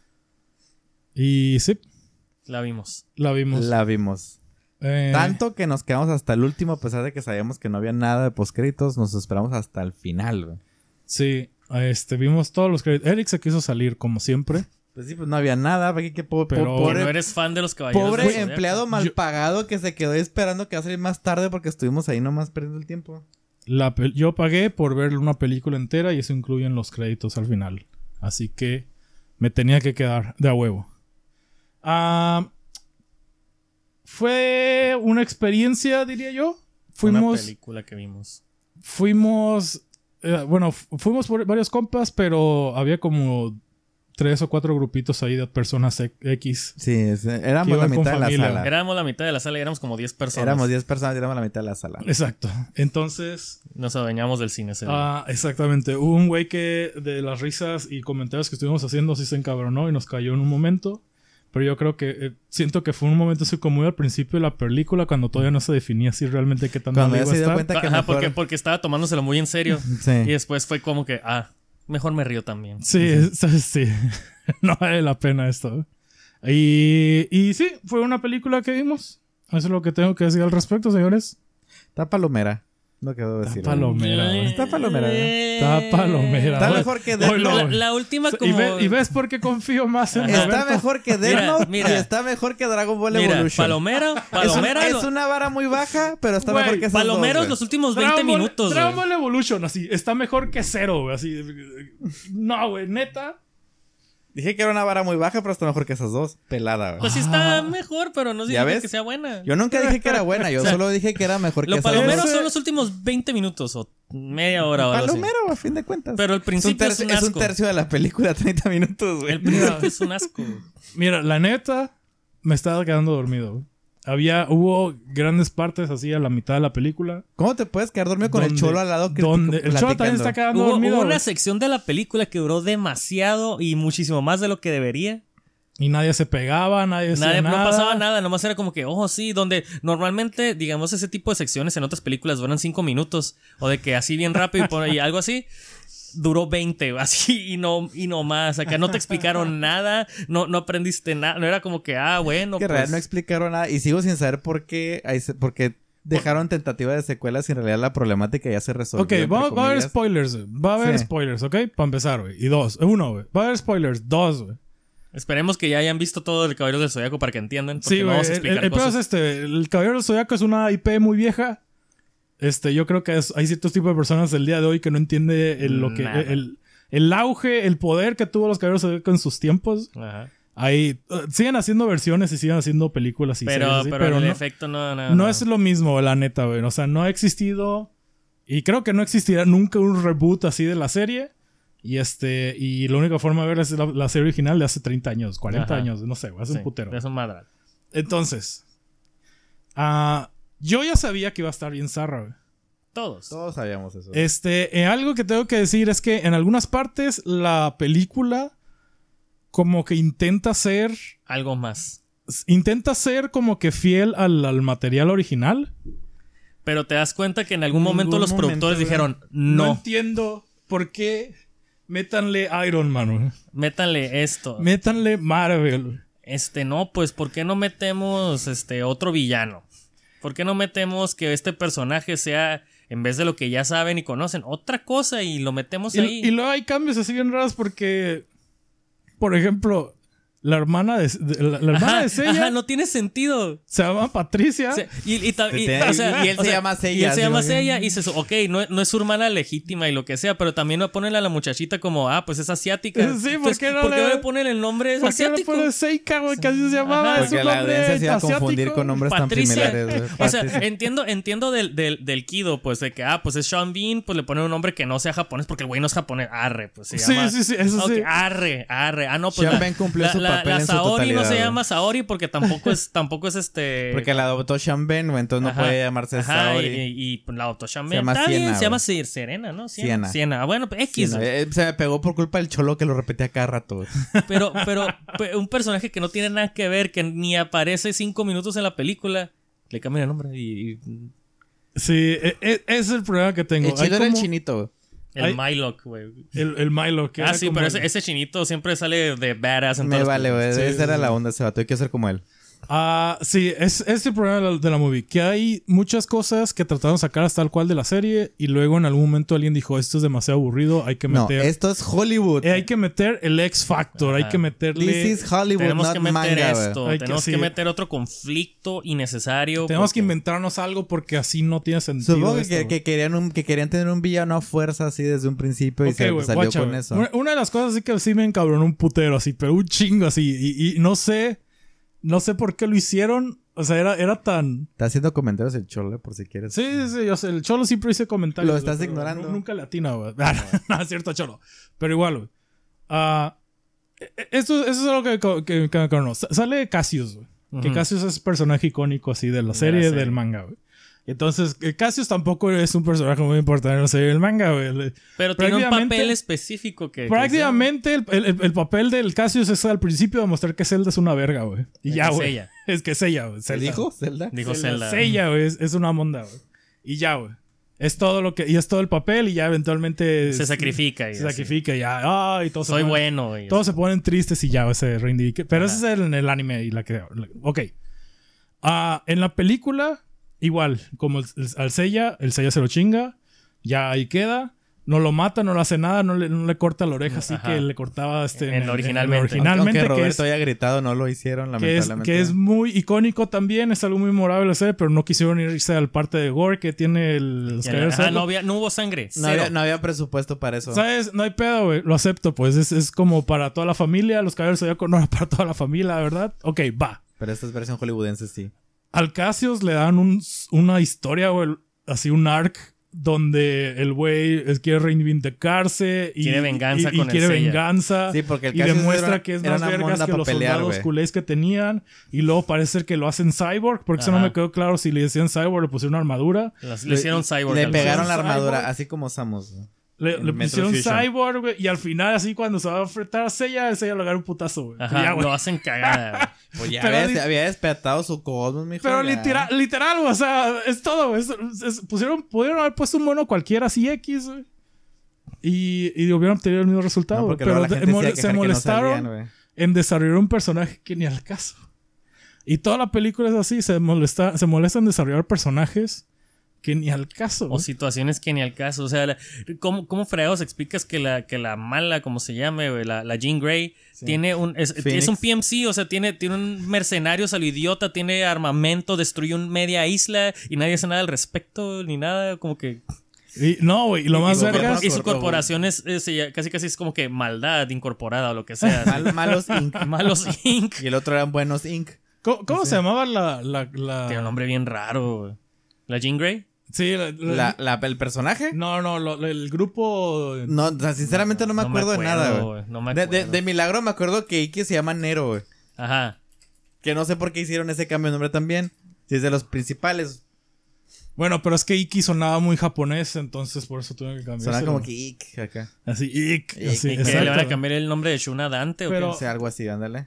Y sí, La vimos. la vimos. La vimos. Tanto que nos quedamos hasta el último, a pesar de que sabíamos que no había nada de postcréditos, nos esperamos hasta el final, güey. Sí, vimos todos los créditos. Eric se quiso salir, como siempre. Pues sí, pues no había nada, porque que Pero- Que pobre, no eres fan de los caballeros. del pobre Zodiaco. empleado mal pagado que se quedó esperando que va a salir más tarde porque estuvimos ahí nomás perdiendo el tiempo. Yo pagué por ver una película entera y eso incluye en los créditos al final. Así que me tenía que quedar de a huevo. Fue una experiencia, diría yo. Una Fuimos película que vimos. fuimos por varios compas, pero había como 3 o 4 grupitos ahí de personas X. Sí, Que éramos iban la con mitad de la familia. sala. Éramos la mitad de la sala y éramos como 10 personas. Éramos 10 personas y éramos la mitad de la sala. Exacto. Entonces, Nos adueñamos del cine ese día. exactamente. Hubo un güey que de las risas y comentarios que estuvimos haciendo sí se encabronó y nos cayó en un momento. Pero yo creo que siento que fue un momento así como muy al principio de la película cuando todavía no se definía así realmente qué tan Cuando mal ya iba a se dio estar. cuenta que Ajá, mejor... porque estaba tomándoselo muy en serio. Sí. Y después fue como que, mejor me río también. Sí, sí. No vale la pena esto. Y sí, fue una película que vimos. Eso es lo que tengo que decir al respecto, señores. Está palomera. No quedó decir. Está palomera, güey. Está palomera, Está palomera. Está güey. mejor que Oilo, Death Note. güey. La última como... ¿Y ves por qué confío más en Está Roberto? mejor que Death Mira, Note mira. y está mejor que Dragon Ball Mira, Evolution. Palomera... Es una vara muy baja, pero está Güey, mejor que esas Palomeros dos, los güey. últimos 20 minutos, Dragon güey. Ball Evolution, así. Está mejor que cero, güey. Así. No, güey, neta. Dije que era una vara muy baja, pero está mejor que esas dos. Pelada, güey. Pues sí está mejor, pero no ¿Ya significa ves? que sea buena. Yo nunca dije que era buena, yo O sea, solo dije que era mejor que Los esas palomeros dos. son los últimos 20 minutos o media hora o algo así. Palomero, a fin de cuentas. Pero el principio es un es un asco. tercio de la película, 30 minutos, güey. El principio es un asco. Mira, la neta, me estaba quedando dormido, güey. Hubo grandes partes así a la mitad de la película. ¿Cómo te puedes quedar dormido con el donde- cholo al lado? donde el cholo también está quedando Hubo dormido. una güey. sección de la película que duró demasiado y muchísimo más de lo que debería. Y nadie se pegaba, nadie hacía No nada. pasaba nada, nomás era como que, sí, donde normalmente, digamos, ese tipo de secciones en otras películas duran 5 minutos. O de que así bien rápido y algo así. Duró 20, así, y no más. Acá no te explicaron nada, no aprendiste nada. No era como que, bueno, Que pues. real no explicaron nada. Y sigo sin saber por qué dejaron tentativa de secuelas y en realidad la problemática ya se resolvió. Ok, entre va a haber comillas. spoilers, güey. Va a haber Sí. spoilers, ¿ok? Para empezar, güey. Y 2. 1, güey. Va a haber spoilers. 2, güey. Esperemos que ya hayan visto todo el Caballero del Zodiaco para que entiendan. Porque Sí, no güey. vamos a explicar El peor es cosas. el Caballero del Zodiaco es una IP muy vieja. Yo creo que hay ciertos tipos de personas del día de hoy que no entiende Nada. el auge, el poder que tuvo los Caballeros del Zodiaco en sus tiempos. Ajá. Ahí siguen haciendo versiones y siguen haciendo películas y series Pero así, el no, efecto no. no es lo mismo, la neta, güey. O sea, no ha existido y creo que no existirá nunca un reboot así de la serie. Y la única forma de ver es la serie original de hace 30 años, 40 Ajá. años, no sé, hace un putero. Es un madral. Entonces, yo ya sabía que iba a estar bien zarra, güey. Todos. Todos sabíamos eso. Algo que tengo que decir es que en algunas partes la película como que intenta ser como que fiel al material original. Pero te das cuenta que en algún Ningún momento los momento, productores güey. dijeron, No no, entiendo por qué métanle Iron Man, güey. métanle esto. Métanle Marvel. No, pues, ¿por qué no metemos otro villano? ¿Por qué no metemos que este personaje sea, en vez de lo que ya saben y conocen, otra cosa y lo metemos ahí? Y luego hay cambios así bien raros porque, por ejemplo, La hermana de Seiya Ajá, no tiene sentido. se llama Patricia. O sea, y Y él se llama Seiya. Y él se llama así, Seiya y ok, no es su hermana legítima y lo que sea, pero también no ponen a la muchachita como, pues es asiática. Sí, Entonces, ¿por qué no le ponen el nombre ¿Por qué no asiático? pone Seika, güey? Que así se llamaba. Ajá. Es un Porque la nombre audiencia se iba a confundir asiático. con nombres Patricia. tan similares, güey. O sea, entiendo del Kido, pues de que, pues es Sean Bean, pues le ponen un nombre que no sea japonés porque el güey no es japonés. Arre, pues se llama. Sí, eso Ok, sí. arre. No, pues Sean Bean cumplió su papel en su Saori no totalidad, se güey. llama Saori porque tampoco es Porque la adoptó Sean Ben, güey, entonces no Ajá, puede llamarse ajá, Saori. y la adoptó Sean Se Ben. llama Está bien, Siena, se llama güey. Serena, ¿no? Siena. Siena. Bueno, pues X. Sí, no, se me pegó por culpa del cholo que lo repetía cada rato, güey. Pero un personaje que no tiene nada que ver, que ni aparece 5 minutos en la película, le cambian el nombre y Sí, ese es el problema que tengo. El chino Hay era el como chinito, güey. el Mylok, güey. el Milo. Que era Sí, como pero el- ese chinito siempre sale de badass en Me todas las vale, güey. películas. Sí, Esa era sí, la sí. onda ese vato. Hay que ser como él. Sí, es el problema de la movie. Que hay muchas cosas que trataron de sacar hasta el cual de la serie. Y luego en algún momento alguien dijo: esto es demasiado aburrido. Hay que No, meter. esto es Hollywood. Hay que meter el X Factor. Hay que meterle. This is Hollywood, Tenemos not que meter manga, güey. esto, Hay que- tenemos que sí. meter otro conflicto innecesario. Tenemos que porque- inventarnos algo porque así no tiene sentido. Supongo esto, que querían tener un villano a fuerza así desde un principio y Ok, se güey, salió guacha, con güey. eso. Una de las cosas sí que sí me encabronó un putero así, pero un chingo así. Y no sé por qué lo hicieron. O sea, era tan... Está haciendo comentarios el cholo, por si quieres. Sí, yo sé, el Cholo siempre dice comentarios. Lo estás güey, pero ignorando. Nunca le atina, güey. No, es cierto, Cholo. Pero igual, güey. Eso es algo que me encabronó. Sale Cassius, güey. Que Ujú. Cassius es personaje icónico así de la serie, del manga, güey. Entonces, Cassius tampoco es un personaje muy importante en la serie del manga, güey. Pero tiene un prácticamente- papel específico que... Prácticamente el papel del Cassius es al principio demostrar que Zelda es una verga, güey. Y ya, Es güey. ella. Es que es ella, güey. ¿Se Zelda. dijo? ¿Zelda? Dijo Zelda. Zelda, güey. Es una monda, güey. Y ya, güey. Es todo lo que... Y es todo el papel y ya eventualmente... Se sacrifica. Y Se así. sacrifica y ya. Y todos Soy se ponen, bueno. Y todos así. se ponen tristes y ya, güey, se reivindica. Pero ese es en el anime y la que... Ok. En la película, igual. Como al Seiya, el Seiya se lo chinga. Ya ahí queda. No lo mata, no le hace nada, no le corta la oreja así Ajá. que le cortaba Originalmente. originalmente, Aunque que Roberto es, haya gritado, no lo hicieron, que es, lamentablemente. que es muy icónico también, es algo muy memorable de la serie, pero no quisieron irse al parte de gore que tiene los caballeros Ajá, Zodíaco. no hubo sangre. No Cero. había presupuesto para eso. ¿Sabes? No hay pedo, güey. Lo acepto, pues. Es como para toda la familia. Los caballeros Zodíaco no era para toda la familia, la verdad. Ok, va. Pero esta es versión hollywoodense, sí. Al Cassius le dan una historia, güey. Así un arc donde el güey quiere reivindicarse y Quiere venganza y con el quiere Seiya. venganza Sí, porque el y Cassius demuestra era- que es era más una vergas monda que pa' los pelear, soldados güey. culés que tenían y luego parece ser que lo hacen cyborg porque eso no Ajá. me quedó claro si le decían cyborg le pusieron una armadura Le hicieron cyborg. Le al pegaron la Cyborg. armadura, así como Samus. ¿no? le Metro pusieron Fusion. cyborg güey, y al final así cuando se va a enfrentar a Seiya el Seiya le agarra un putazo güey. Ajá, Ya, güey. lo hacen cagada. Pues ya Pero había despertado su cosmos, mijo. Pero ya. literal, güey, o sea, es todo, güey. Pudieron haber puesto un mono cualquiera así X, güey. Y hubieran tenido el mismo resultado, No, güey. porque luego Pero la gente se iba a se quejar que no molestaron salían, güey. en desarrollar un personaje que ni al caso. Y toda la película es así, se molestan en desarrollar personajes que ni al caso. O güey. situaciones que ni al caso. O sea, ¿cómo fregados explicas que la mala, como se llame, güey, la Jean Grey, tiene es un PMC? O sea, tiene un mercenario, a lo idiota, tiene armamento, destruye media isla y nadie hace nada al respecto, ni nada, como que... No, güey, y lo más vergas... Y su corporación es casi es como que maldad incorporada o lo que sea. Malos Inc. Malos Inc. Y el otro eran buenos Inc. ¿Cómo se llamaba Tiene un nombre bien raro, güey. ¿La Jean Grey? Sí, ¿El personaje? No, el grupo... No, o sea, sinceramente no me acuerdo de nada, güey. No me De acuerdo. milagro me acuerdo que Iki se llama Nero, güey. Ajá. Que no sé por qué hicieron ese cambio de nombre también. Si es de los principales. Bueno, pero es que Iki sonaba muy japonés, entonces por eso tuve que cambiar. Suena como que Ik acá. Así, Ik. Ik. Así, ¿Y que exacto. le van a cambiar el nombre de Shuna Dante o Pero- O sea, algo así, ándale.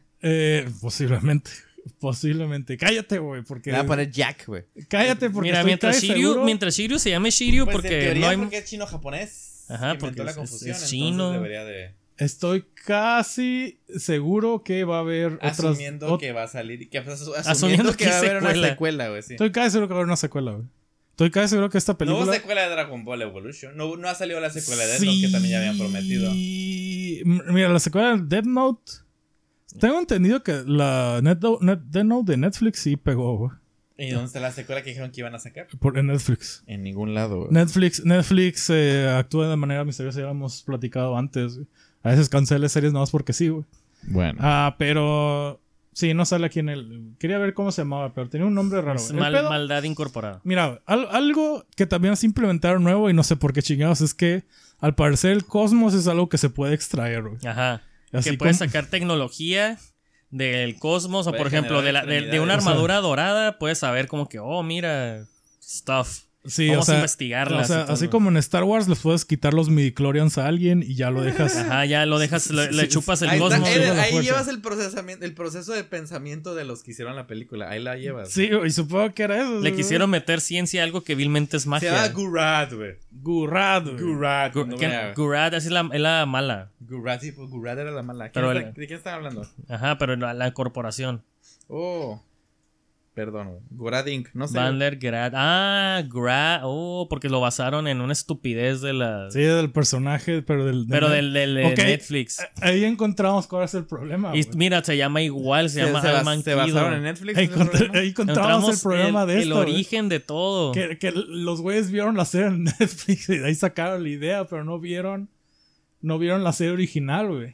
Posiblemente. Cállate, güey, porque... Le voy a poner Jack, güey. Cállate, qué? porque Mira, estoy casi seguro... mientras Shiryu se llame Shiryu Pues porque no hay... es chino-japonés. Ajá, Inventó porque la es confusión, chino. entonces debería de... Estoy casi seguro que va a haber otras... Asumiendo que va a salir... Asumiendo Asumiendo que que va a haber una secuela. secuela, güey, sí. Estoy casi seguro que va a haber una secuela, güey. Estoy casi seguro que esta No película... hubo secuela de Dragon Ball Evolution. No ha salido la secuela de Death Note que también ya habían prometido. Mira, la secuela de Death Note Tengo entendido que la Death Note de Netflix sí pegó, güey. ¿Y dónde está la secuela que dijeron que iban a sacar? En Netflix. En ningún lado, güey. Netflix actúa de manera misteriosa, ya lo hemos platicado antes, güey. A veces cancela series nada más porque sí, güey. Bueno. Pero... Sí, no sale aquí en el... Quería ver cómo se llamaba, pero tenía un nombre raro. Es güey. maldad incorporada. Mira, algo que también se implementaron nuevo y no sé por qué chingados es que al parecer el cosmos es algo que se puede extraer, güey. Ajá. Así que puedes como- sacar tecnología del cosmos o Puede por ejemplo generar de una extremidades. armadura dorada, puedes saber como que, oh, mira, stuff. Sí, Vamos o sea, a investigarlas. O sea, y todo. así como en Star Wars les puedes quitar los midichlorians a alguien y ya lo dejas. Ajá, ya lo dejas, le chupas el Ahí, cosmos. sí, la ahí fuerza. llevas el procesamiento, el proceso de pensamiento de los que hicieron la película. Ahí la llevas. Sí, y supongo que era eso. Le quisieron meter ciencia a algo que vilmente es Se magia. llama Gurad, güey. Gurad, güey. Gurad. Gurad es la mala. Gurad, sí, pues Gurad era la mala. Pero ¿De quién están hablando? Ajá, pero la corporación. Oh. Perdón, güey. Gurad Inc. No sé. Vander Grad. Oh, porque lo basaron en una estupidez de la. Sí, del personaje, pero del de Ok, Netflix. Ahí encontramos cuál es el problema. Y güey. mira, se llama igual, se llama Alman se basaron en Netflix. Ahí, ¿ese es el problema? ahí encontramos el problema de el esto. güey. origen de todo. Que los güeyes vieron la serie en Netflix y de ahí sacaron la idea, pero no vieron la serie original, güey.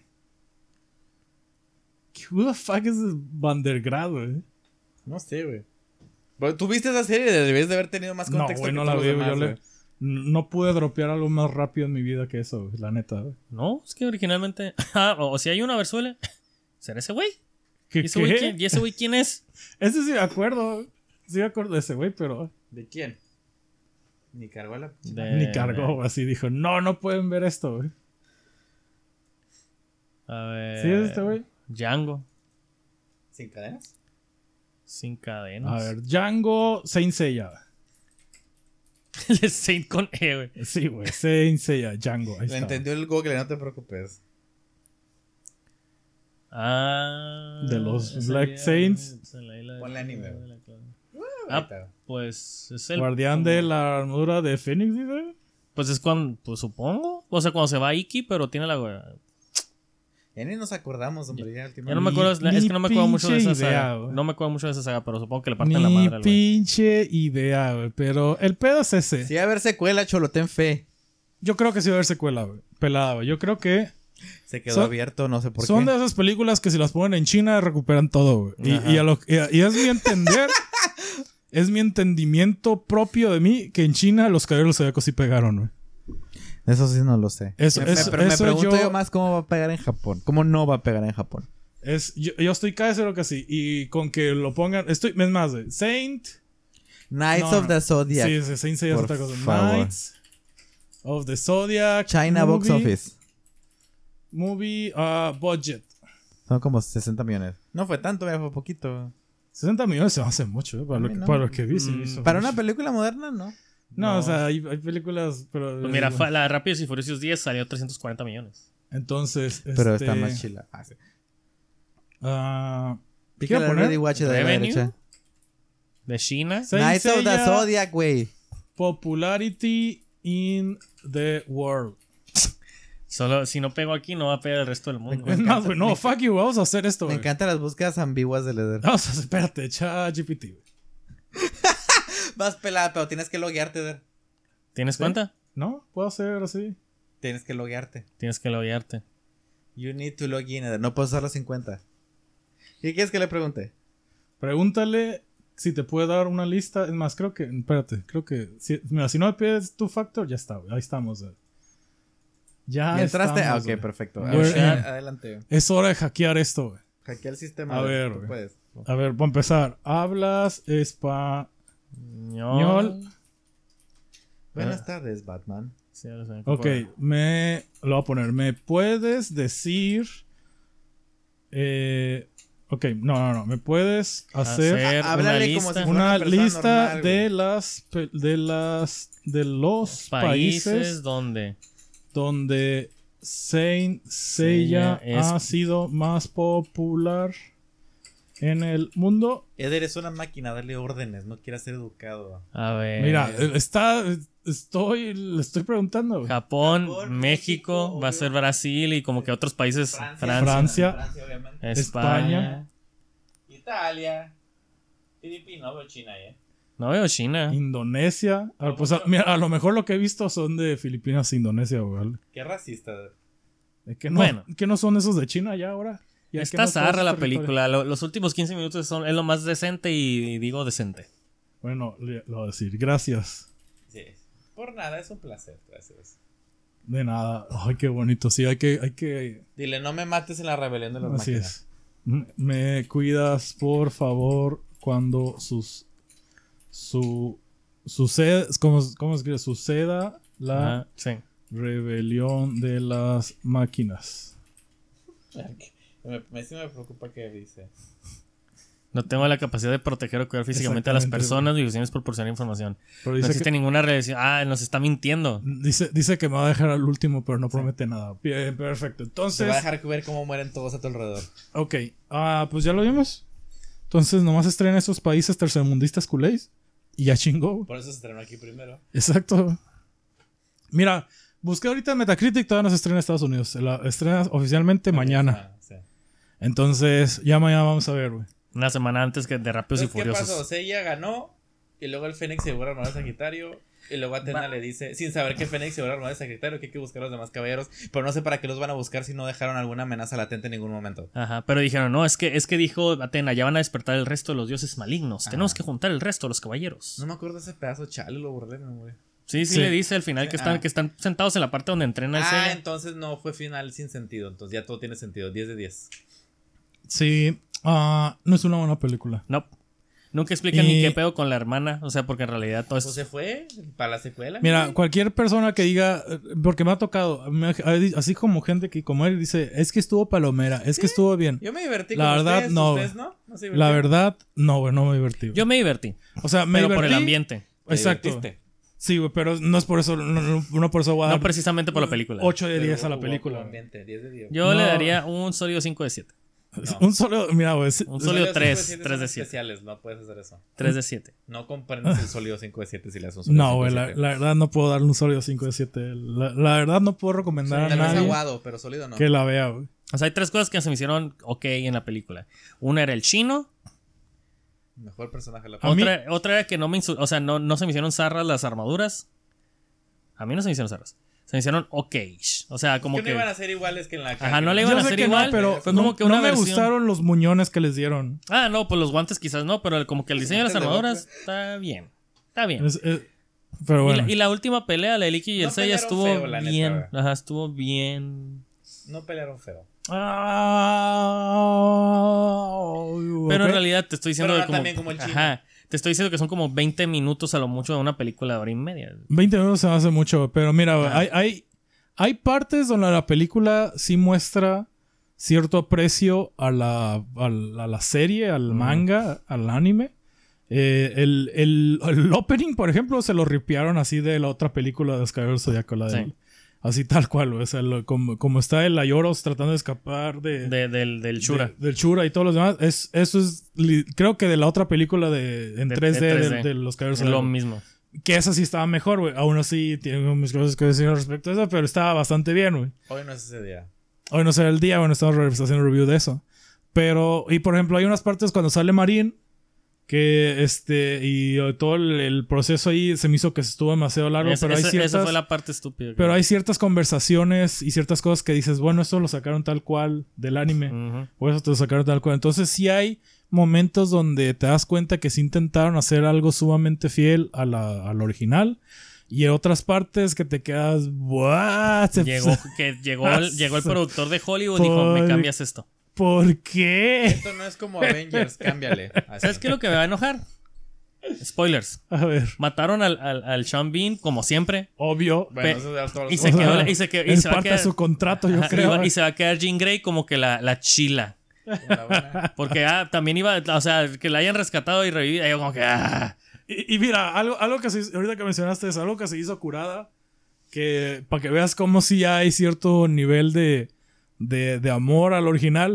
Who the fuck is Vandergrad, güey? No sé, güey. Pero tú viste esa serie, debes de haber tenido más No, contexto. güey, que no la todos vi, los demás, yo güey. no pude dropear algo más rápido en mi vida que eso, güey, la neta, güey. No, es que originalmente. O si hay una Versuela. ¿Será ese güey? ¿Qué? ¿Y ese güey quién es? Ese sí me acuerdo. Sí me acuerdo de ese güey, pero ¿De quién? Ni cargó a la... ni cargó, güey, así dijo, no pueden ver esto, güey. A ver. ¿Sí es este güey? Django. ¿Sin cadenas? Sin cadenas. A ver, Django Saint Seiya. El Saint con E, güey. Sí, güey, Saint Seiya, Django. Ahí Le está. entendió el Google, no te preocupes. De los Black Saints. Ponle anime, güey. Pues es el. Guardián de la armadura de Fénix, dice. Pues es cuando. Pues supongo. O sea, cuando se va Iki, pero tiene la. Ya ni nos acordamos, hombre. Ya, Ya no me acuerdo, Ni es que no me acuerdo mucho de esa pinche idea, saga. güey. No me acuerdo mucho de esa saga, pero supongo que le parten la Ni madre al güey. pinche idea, güey. Pero el pedo es ese. Si va a haber secuela, Cholo, ten fe. Yo creo que sí va a haber secuela, güey. Pelada, güey. Yo creo que Se quedó Son- abierto, no sé por son qué. de esas películas que si las ponen en China recuperan todo, güey. Ajá. Y es mi entender, es mi entendimiento propio de mí que en China los Caballeros del Zodiaco sí pegaron, güey. Eso sí no lo sé. Eso, Pero me eso pregunto yo, yo más cómo va a pegar en Japón. ¿Cómo no va a pegar en Japón? yo estoy casi seguro que sí. Y con que lo pongan, es más, güey. Knights No, of the Zodiac. Sí, Saint Seiya es Por otra cosa. favor. Knights of the Zodiac. China Box Office. Movie budget. Son como 60 millones. No fue tanto, ya fue poquito. 60 millones se me hace mucho, para, A lo mí que, no. para lo que vi. se me hizo Para mucho. una película moderna, no. No, o sea, hay películas, pero... Pues mira, la Rápidos y Furiosos 10 salió 340 millones. Entonces, Pero está más chila. Ah, sí. ¿qué Pícale iba a al poner? Ready Watch de la Revenue. derecha. De China. Saint Knights of the Seiya, Zodiac, güey. Popularity in the world. Solo si no pego aquí, no va a pegar el resto del mundo. Es más, güey, no, fuck you, vamos a hacer esto, Me güey. encantan las búsquedas ambiguas de Leder. Vamos a, espérate, echa GPT, güey. Vas pelada, pero tienes que loguearte, Leder. ¿Tienes cuenta? ¿No? ¿Puedo hacer así? Tienes que loguearte. Tienes que loguearte. You need to log in, Leder. No puedes usar los 50. ¿Qué quieres que le pregunte? Pregúntale si te puede dar una lista. Es más, creo que, mira, si no me pides tu factor, ya está, güey. Ahí estamos, güey. ¿Ya entraste? estamos, ok, güey. perfecto. We're in. Adelante, güey. Es hora de hackear esto, güey. Hackea el sistema. A güey. ver, Tú güey. puedes. A ver, para empezar. Hablas español. Ñol. Buenas tardes, Batman. Sí, o sea, Ok, lo voy a poner. ¿Me puedes decir? Ok, no. ¿Me puedes hacer Háblale una como lista, si fuera una persona lista normal, de los países donde donde Saint Seiya Seiya es- ha sido más popular en el mundo. Eder es una máquina, darle órdenes, no quiere ser educado. A ver. Mira, le estoy preguntando. Güey. Japón, Japón, México, México, va a ser Brasil y como que otros países. Francia. obviamente. España. Italia. Filipinas, no veo China, No veo China. Indonesia. Pues mira, a lo mejor lo que he visto son de Filipinas e Indonesia, güey. Qué racista. Es que no, Bueno. que no son esos de China ya ahora. Ya que Está no es todo zarra su la territorio. película. Los últimos 15 minutos es lo más decente y digo decente. Bueno, le voy a decir gracias. Sí. Por nada, es un placer, gracias. De nada. Ay, qué bonito. Sí, hay que. Dile, no me mates en la rebelión de las Así máquinas. es. Me cuidas, por favor, cuando suceda, ¿cómo se escribe? Suceda la Sí. rebelión de las máquinas. Sí me preocupa que dice. No tengo la capacidad de proteger o cuidar físicamente a las Exactamente, personas ni opciones proporcionar información. Pero No dice, existe ninguna relación. Nos está mintiendo. dice que me va a dejar al último, pero no promete nada. Bien, perfecto. Se Entonces, va a dejar ver cómo mueren todos a tu alrededor. ok. Pues ya lo vimos. Entonces, nomás estrena esos países tercermundistas culés. Y ya chingó. Por eso se estrenó aquí primero. Exacto. Mira, busqué ahorita en Metacritic, todavía no se estrena en Estados Unidos. Se la estrena oficialmente mañana. Sí. Entonces, ya mañana vamos a ver, güey. Una semana antes que de Rápidos y Entonces, ¿qué Furiosos. pasó? Seiya ganó. Y luego el Fénix se llevó la armadura de Sagitario. Y luego Atena le dice, sin saber que Fénix se llevó la armadura de Sagitario, que hay que buscar a los demás caballeros. Pero no sé para qué los van a buscar si no dejaron alguna amenaza latente en ningún momento. Ajá, pero dijeron, no, es que dijo Atena, ya van a despertar el resto de los dioses malignos. Tenemos que juntar el resto de los caballeros. No me acuerdo de ese pedazo, chale, lo borré, güey. Sí, Sí. le dice al final que Sí, que están sentados en la parte donde entrena el Seiya. Entonces no fue final sin sentido. Entonces ya todo tiene sentido. 10 de 10. Sí, no es una buena película. No. Nunca explican Y- ni qué pedo con la hermana. O sea, porque en realidad todo Pues es. se fue para la secuela. Mira, cualquier persona que diga, porque me ha tocado, así como gente que como él dice, es que estuvo palomera, es que estuvo bien. Yo me divertí La con verdad, ustedes. no. ¿Ustedes no? ¿No se La divirtieron? verdad, no, güey, no me divertí. Yo me divertí. O sea, me Pero divertí. por el ambiente. ¿Te Exacto. divertiste? Sí, güey, pero no es por eso, no por eso voy a No dar precisamente por la película. 8 de 10 a la Hubo película. ambiente, 10 de 10. Yo No. le daría un sólido 5 de 7. No. Un solo, mira, güey. Un sólido 3 5 de 7. especiales, no puedes hacer eso. 3 de 7. No comprendes el sólido 5 de 7 si le das un sólido No, 5 güey, de la 7. verdad no puedo darle un sólido 5 de 7. La verdad no puedo recomendar a Tal vez nadie aguado, pero sólido no. que la vea, güey. O sea, hay 3 cosas que se me hicieron ok en la película. Una era el chino. Mejor personaje de la A mí- Otra era que no me o sea, no se me hicieron zarras las armaduras. A mí no se me hicieron zarras. Se me hicieron ok. O sea, como que que. no iban a ser iguales que en la Ajá, no le iban Yo a sé hacer que igual, no, pero fue no, como que no una me versión. gustaron los muñones que les dieron. No, pues los guantes quizás no, pero como que el diseño de las guantes de armaduras está bien. Está bien. Pero bueno. Y la última pelea, la de Iki y el No Seiya pelearon estuvo feo, la neta, bien. güey. Ajá, estuvo bien. No pelearon feo. Pero en realidad te estoy diciendo Pero de no tan bien como el chino. Ajá. Te estoy diciendo que son como 20 minutos a lo mucho de una película de hora y media. 20 minutos se me hace mucho, pero mira, güey, Ajá. hay partes donde la película sí muestra cierto aprecio a la serie, al manga, al anime. El opening, por ejemplo, se lo ripearon así de la otra película de Skyward Zodiaco, la de Sí. así tal cual, güey. O sea, como está el Ayoros tratando de escapar Del Shura. del Shura y todos los demás. Eso es, creo que de la otra película en 3D, 3D. de los Skyward Es lo Zodiaco. mismo. Que esa sí estaba mejor, güey. Aún así, tengo mis cosas que decir al respecto de eso, pero estaba bastante bien, güey. Hoy no es ese día. Hoy no será el día, bueno, estamos haciendo review de eso. Pero, y por ejemplo, hay unas partes cuando sale Marín, que y todo el proceso ahí se me hizo que estuvo demasiado largo, pero hay Esa ciertas... fue la parte estúpida. Pero hay ciertas conversaciones y ciertas cosas que dices, bueno, esto lo sacaron tal cual del anime. Ujú. O eso te lo sacaron tal cual. Entonces sí hay momentos donde te das cuenta que sí intentaron hacer algo sumamente fiel al original. Y en otras partes que te quedas, ¿what? Llegó el productor de Hollywood y dijo, me Por- cambias esto. ¿Por qué? Esto no es como Avengers, cámbiale. Así. ¿Sabes qué es lo que me va a enojar? Spoilers. A ver, Mataron al Sean Bean, como siempre. obvio. Bueno, eso es todos Y los se O sea, quedó, y se quedó, y es se va a parte quedar, de su contrato, yo Ajá, creo. y se va a quedar Jean Grey como que la chila. La buena. Porque también iba, o sea, que la hayan rescatado y revivido. Y yo como que, Y mira, algo que ahorita que mencionaste es algo que se hizo curada. Que para que veas cómo sí hay cierto nivel de amor al original.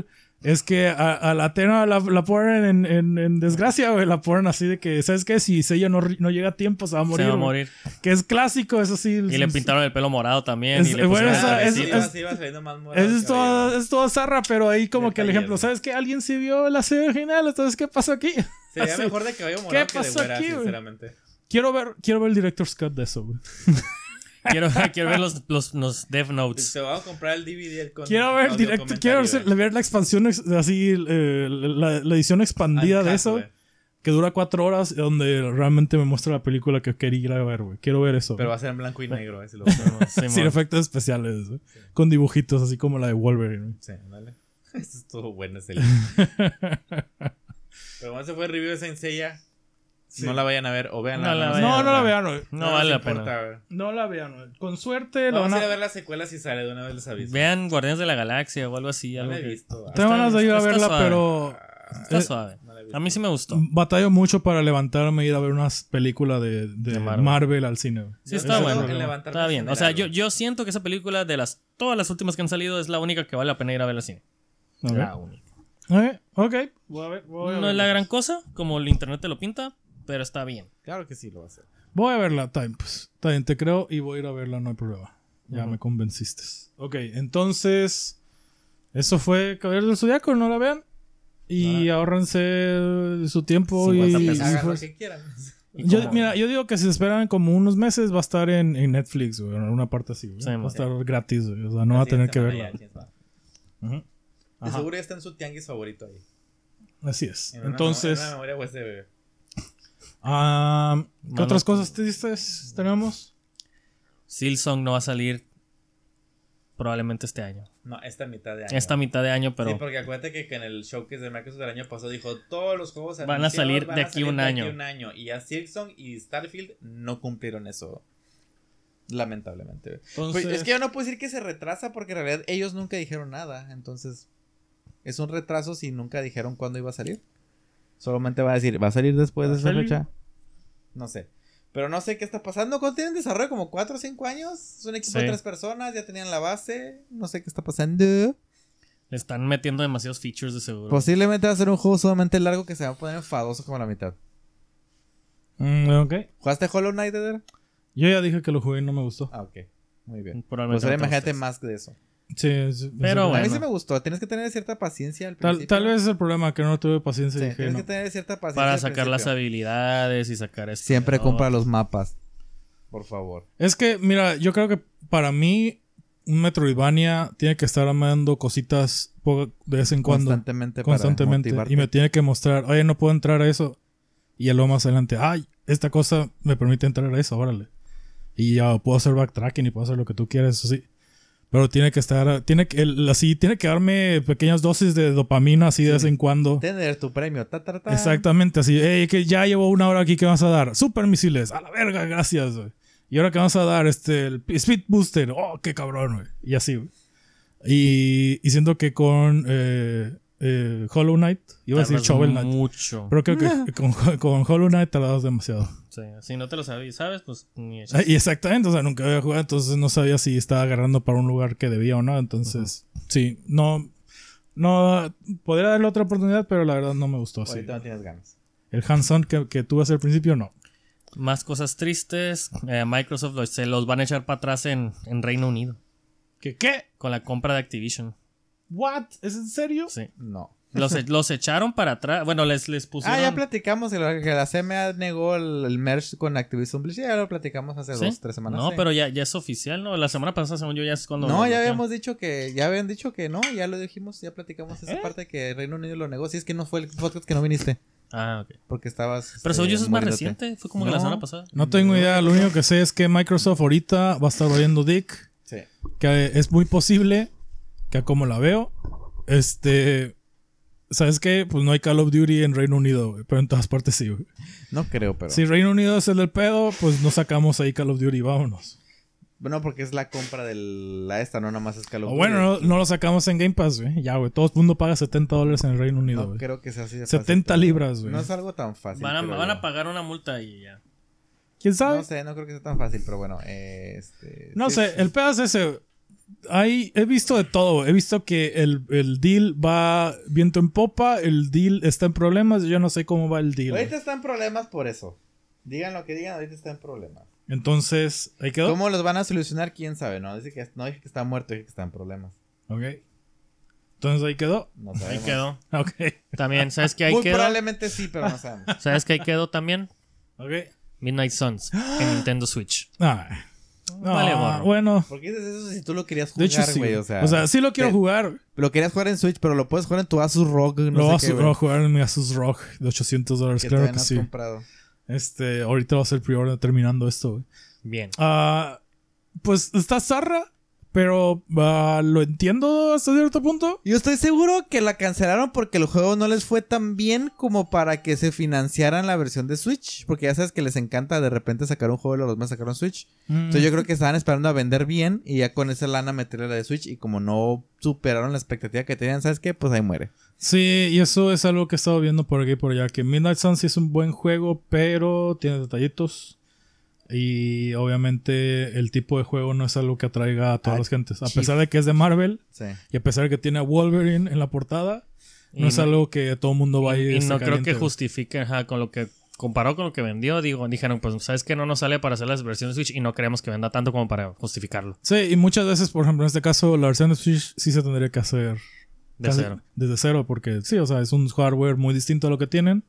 es que a la Athena la ponen en desgracia, güey. La ponen así de que, ¿sabes qué? Si ella no llega a tiempo, se va a morir. Se va a güey. morir. Que es clásico, eso sí. Y le pintaron el pelo morado también. Es- y le bueno, pusieron el esa- cabecito. Sí, iba saliendo más morado Es el cabello. todo zarra, pero ahí como que el Detalles, ejemplo, güey. ¿sabes qué? Alguien sí vio la serie original, entonces ¿qué pasó aquí? Sería Así. mejor de cabello morado que de pasó güera, aquí, güey? sinceramente. Quiero ver el director's cut de eso, güey. Quiero ver los Death Notes. Te voy a comprar el DVD con Quiero ver el audio directo, quiero comentario, ver la expansión, así, la edición expandida Uncut, de eso, güey. que dura 4 horas, donde realmente me muestra la película que quería ir a ver, güey. Quiero ver eso. Pero va güey. a ser en blanco y negro, así lo Simón. Sin efectos especiales, güey. Con dibujitos, así como la de Wolverine, güey. Sí, dale. Eso estuvo bueno ese libro. Pero bueno, ese fue el review de Saint Seiya. No la vayan a ver o vean No la No, vayan no a la ver. vean, güey. No vale la pena. pena. No la vean, güey. Con suerte la Vamos van a ir a a... ver la secuela si sale, de una vez les aviso. Vean Guardianes de la Galaxia o algo así. No Algo la he que- visto. Tengo ganas de ir a está verla, suave. pero... Está eh, suave. No la he visto. A mí sí me gustó. Batallo mucho para levantarme e ir a ver una película de Marvel. Marvel al cine, güey. Sí, Yo está no bueno. creo que levantarme Está bien. es O sea, general, yo siento que esa película de todas las últimas que han salido es la única que vale la pena ir a ver al cine. Ok. La única. Ok. Voy a ver. No es la gran cosa, como el internet te lo pinta, pero está bien. Claro que sí lo va a hacer. Voy a verla, Time. Pues, está bien, te creo y voy a ir a verla, no hay problema. Ya me convenciste. Ok, entonces... Eso fue Caballeros del Zodiaco, no la vean. Y ahórrense su tiempo 50 y... pesos. Hagan lo pues, que quieran. Y yo, como- mira, yo digo que si esperan como unos meses va a estar en Netflix, güey, en alguna parte así, güey. Sí, Va a sí. estar gratis, güey. O sea, no va a tener que verla. Ujú. De Ajá. seguro ya está en su tianguis favorito ahí. Así es. En una- Entonces, en una memoria USB. ¿qué Mano, otras cosas te diste? Tenemos. Silsong no va a salir probablemente este año. No, esta mitad de año. Esta mitad de año, pero Sí, porque acuérdate que en el showcase de Microsoft del año pasado dijo todos los juegos Van a anunciados salir van de a aquí un año. Y ya Silksong y Starfield no cumplieron eso. Lamentablemente. güey. Entonces, Pues, es que yo no puedo decir que se retrasa porque en realidad ellos nunca dijeron nada. Entonces, es un retraso si nunca dijeron cuándo iba a salir. Solamente va a decir, ¿va a salir después de ¿Va a esa salir? fecha? No sé. Pero no sé qué está pasando. ¿Cuánto tienen desarrollo? ¿Como 4 o 5 años? Es un equipo de Sí. 3 personas. Ya tenían la base. No sé qué está pasando. le están metiendo demasiados features de seguro. Posiblemente va a ser un juego sumamente largo que se va a poner enfadoso como la mitad. ok. ¿Jugaste Hollow Knight, Eder? Yo ya dije que lo jugué y no me gustó. Ah, ok. Muy bien. Probablemente Pues ahora no te imagínate gustes. más de eso. Sí, Pero A bueno. mí sí me gustó. Tienes que tener cierta paciencia al principio. Tal vez es el problema, que no tuve paciencia Sí, y dije, tienes no. que tener cierta paciencia Para al sacar las principio. habilidades y sacar esto. Siempre ¿no? compra los mapas. Por favor. Es que, mira, yo creo que para mí, un Metroidvania tiene que estar amando cositas de vez en cuando. Constantemente. Constantemente. Para Y me tiene que mostrar, oye, no puedo entrar a eso. Y ya luego más adelante, ay, esta cosa me permite entrar a eso, órale. Y ya puedo hacer backtracking y puedo hacer lo que tú quieras, eso sí. Pero tiene que estar, tiene que darme pequeñas dosis de dopamina así de vez en cuando. Tener tu premio. Ta, ta, ta. Exactamente, así, que ya llevo 1 hora aquí, ¿qué vas a dar? Super misiles, a la verga, gracias, güey. Y ahora que vas a dar, el Speed Booster, oh, qué cabrón, güey. Y así, güey. Y siento que con Hollow Knight, iba a decir Tardas Shovel Knight, mucho. pero creo que con Hollow Knight tardas demasiado. Sí, si no te lo sabes, pues ni Ah, y exactamente, o sea, nunca había jugado, entonces no sabía si estaba agarrando para un lugar que debía o no. Entonces, sí, no, podría darle otra oportunidad, pero la verdad no me gustó así. Ahorita no tienes ganas. El hands-on que tuve hace al principio, no. Más cosas tristes. Microsoft se los van a echar para atrás en Reino Unido. ¿Qué? Con la compra de Activision. ¿What? ¿Es en serio? Sí. No. Los echaron para atrás. Bueno, les pusieron. Ya platicamos que la CMA negó el merge con Activision Blizzard. Ya lo platicamos hace ¿Sí? 2-3 semanas. No, sí. pero ya es oficial, ¿no? La semana pasada, según yo, ya es cuando. No, lo ya bloquearon. habíamos dicho que. Ya habían dicho que no. Ya lo dijimos. Ya platicamos esa parte que Reino Unido lo negó. Si es que no fue el podcast que no viniste. Ah, ok. Porque estabas. Pero según yo, eso es más muriéndote. reciente. Fue como que la No. semana pasada. No tengo idea, lo único que sé es que Microsoft ahorita va a estar oyendo Dick, Sí. que es muy posible que como la veo, ¿sabes qué? Pues no hay Call of Duty en Reino Unido, güey, pero en todas partes sí, güey. No creo, pero. Si Reino Unido es el del pedo, pues no sacamos ahí Call of Duty, vámonos. Bueno, porque es la compra de la esta, no nada más es Call of O Duty. bueno, no lo sacamos en Game Pass, güey. Ya, güey, todo el mundo paga $70 en el Reino Unido, No güey. creo que sea así de fácil. 70 libras, güey. No es algo tan fácil. creo Van yo. a pagar una multa y ya. ¿Quién sabe? No sé, no creo que sea tan fácil, pero bueno. No sí, sé, el pedo es ese. he visto de todo. He visto que el deal va viento en popa, el deal está en problemas, yo no sé cómo va el deal. Ahorita está en problemas por eso. Digan lo que digan, ahorita está en problemas. Entonces, ahí quedó. ¿Cómo los van a solucionar? ¿Quién sabe? No dije que está muerto, dije que está en problemas. Ok. Entonces ahí quedó. No Ahí sabemos. quedó. Ok. También, ¿sabes qué ahí Muy quedó? probablemente sí, pero no sabemos. ¿Sabes qué ahí quedó también? Ok. Midnight Suns en Nintendo Switch. Ah, no, Vale, gorro. bueno. ¿Por qué dices eso si tú lo querías De jugar, hecho, sí. güey? O sea, sí lo quiero jugar. Lo querías jugar en Switch, pero lo puedes jugar en tu Asus ROG. Lo No voy sé a qué, lo voy a güey. jugar en mi Asus ROG de $800. Que Claro todavía que no has sí. comprado. Ahorita va a ser pre-order terminando esto, güey. Bien. Pues está zarra, pero lo entiendo hasta cierto punto. Yo estoy seguro que la cancelaron porque el juego no les fue tan bien como para que se financiaran la versión de Switch. Porque ya sabes que les encanta de repente sacar un juego y los demás sacaron Switch. Entonces yo creo que estaban esperando a vender bien y ya con esa lana meterle la de Switch. Y como no superaron la expectativa que tenían, ¿sabes qué? Pues ahí muere. Sí, y eso es algo que he estado viendo por aquí y por allá. Que Midnight Suns sí es un buen juego, pero tiene detallitos. Y obviamente el tipo de juego no es algo que atraiga a todas las gentes. A pesar de que es de Marvel Sí. y a pesar de que tiene a Wolverine en la portada, no es algo que todo el mundo va a ir. Y no creo que justifique, ajá, con lo que comparado con lo que vendió, dijeron, pues, ¿sabes qué? No nos sale para hacer las versiones Switch y no creemos que venda tanto como para justificarlo. Sí, y muchas veces, por ejemplo, en este caso, la versión de Switch sí se tendría que hacer desde cero, porque sí, o sea, es un hardware muy distinto a lo que tienen.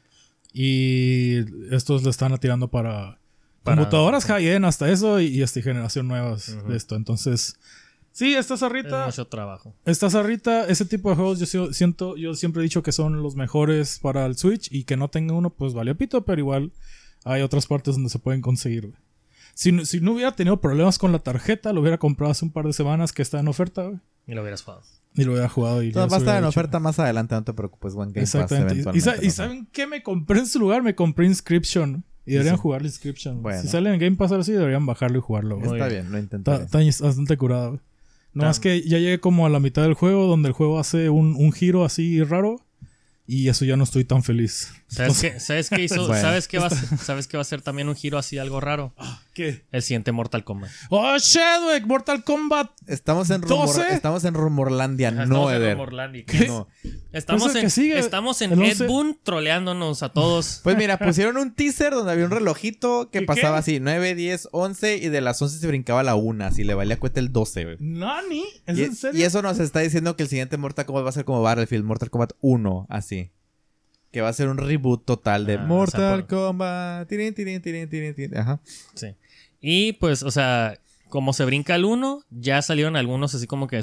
Y estos lo están atirando para computadoras high-end hasta eso y generación nuevas de esto. Entonces, sí, esta zarrita. Es mucho trabajo. Esta zarrita, ese tipo de juegos yo siempre he dicho que son los mejores para el Switch y que no tenga uno, pues vale pito, pero igual hay otras partes donde se pueden conseguir. Si no hubiera tenido problemas con la tarjeta, lo hubiera comprado hace un par de semanas que está en oferta, güey. Y lo hubieras jugado. Y lo hubiera jugado. Y Entonces va a estar en oferta más adelante, no te preocupes, One Game Pass exactamente. eventualmente. ¿Y saben qué me compré en su lugar? Me compré Inscription. Y deberían jugar Inscription. Bueno. Si sale en Game Pass ahora sí, deberían bajarlo y jugarlo. Güey. Está bien, lo intentaré. Está bastante curado. Güey. No, es que ya llegué como a la mitad del juego, donde el juego hace un giro así raro. Y eso ya no estoy tan feliz. ¿Sabes qué hizo? Bueno. ¿Sabes qué va a ser también un giro así algo raro? ¿Qué? El siguiente Mortal Kombat. ¡Oh, shit, güey! Mortal Kombat. Estamos en Rumorlandia, Estamos no, en Eder. Rumorlandia. No. Estamos Pues el que en, sigue, estamos en el Ed 11. Boon troleándonos a todos. Pues mira, pusieron un teaser donde había un relojito que ¿Y pasaba qué? así, 9, 10, 11 y de las 11 se brincaba a la 1, así le valía cuenta el 12, güey. ¿Nani? ¿Es Y, en serio? y eso nos está diciendo que el siguiente Mortal Kombat va a ser como Battlefield, Mortal Kombat 1, así. Que va a ser un reboot total de Mortal o sea, Kombat. Tirin. Ajá. Sí. Y pues, o sea, como se brinca el 1, ya salieron algunos así como que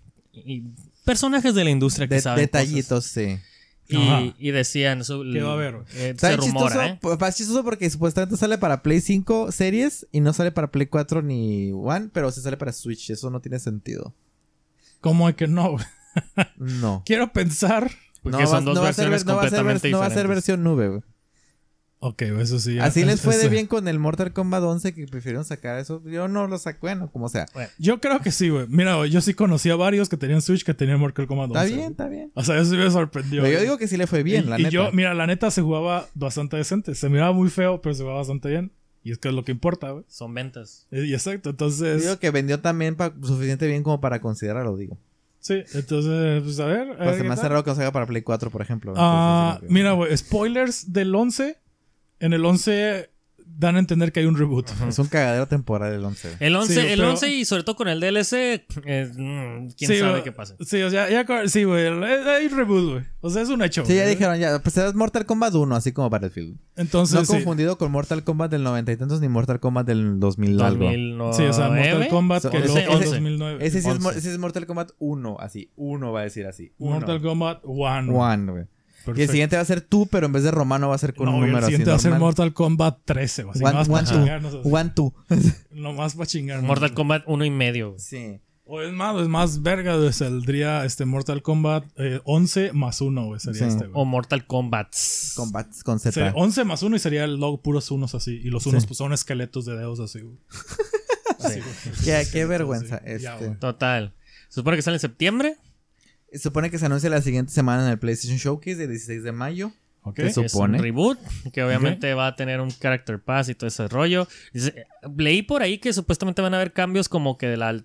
personajes de la industria que saben Detallitos, sí. Ajá. Y decían... ¿Qué va a haber? se Está rumora, ¿eh? chistoso porque supuestamente sale para Play 5 series y no sale para Play 4 ni One, pero sí sale para Switch. Eso no tiene sentido. ¿Cómo es que no? Güey? No. Quiero pensar. Porque son dos versiones completamente no va a ser diferentes. versión nube, güey. Ok, eso sí. Así les fue de bien con el Mortal Kombat 11 que prefirieron sacar eso. Yo no lo saqué, bueno, como sea. Yo creo que sí, güey. Mira, güey, yo sí conocía varios que tenían Switch que tenían Mortal Kombat 11. Está bien. O sea, eso sí me sorprendió. Pero yo güey. digo que sí le fue bien, la y neta. yo, mira, la neta se jugaba bastante decente. Se miraba muy feo, pero se jugaba bastante bien. Y es que es lo que importa, güey. Son ventas. Y exacto, Yo entonces... digo que vendió también suficiente bien como para considerarlo, digo. Sí, entonces, pues a ver. Pues se ¿qué me hace tal? raro que lo saca para Play 4, por ejemplo. Entonces, sí, Mira, güey, spoilers del 11. En el 11 dan a entender que hay un reboot. es un cagadero temporal el 11. El 11, Sí, el pero- 11 y sobre todo con el DLC, quién Sí, sabe güey. qué pasa. Sí, o sea, sí, güey, hay reboot, güey. O sea, es un hecho. Sí, ya güey. dijeron, ya, pues es Mortal Kombat 1, así como Battlefield. Entonces, No sí. confundido con Mortal Kombat del 90 y tantos ni Mortal Kombat del 2000 algo. 2009. Sí, o sea, Mortal Kombat que Ese- luego en ese- 2009. Ese sí 11. ese es Mortal Kombat 1, así. 1 va a decir así. Mortal Kombat 1. 1, güey. Y el siguiente va a ser tú, pero en vez de romano va a ser con No, un güey, número el siguiente así va a ser normal. Mortal Kombat 13, güey. Así, One, nomás one, para two. chingarnos. así. One, two. Nomás para chingarnos. Mortal Kombat 1 y medio. güey. Sí. O es más verga, güey. Saldría Mortal Kombat 11 más 1, güey. Sería Sí. güey. O Mortal Kombat. Combats con Z. Sería 11 más 1 y sería el log puros unos así. Y los unos Sí. pues son esqueletos de dedos así, güey. Sí. Qué vergüenza. Sí, ya, güey. Total. Se supone que sale en septiembre. Se supone que se anuncia la siguiente semana en el PlayStation Showcase del 16 de mayo. Ok. ¿Qué Es un supone? reboot. Que obviamente va a tener un character pass y todo ese rollo. Leí por ahí que supuestamente van a haber cambios como que de la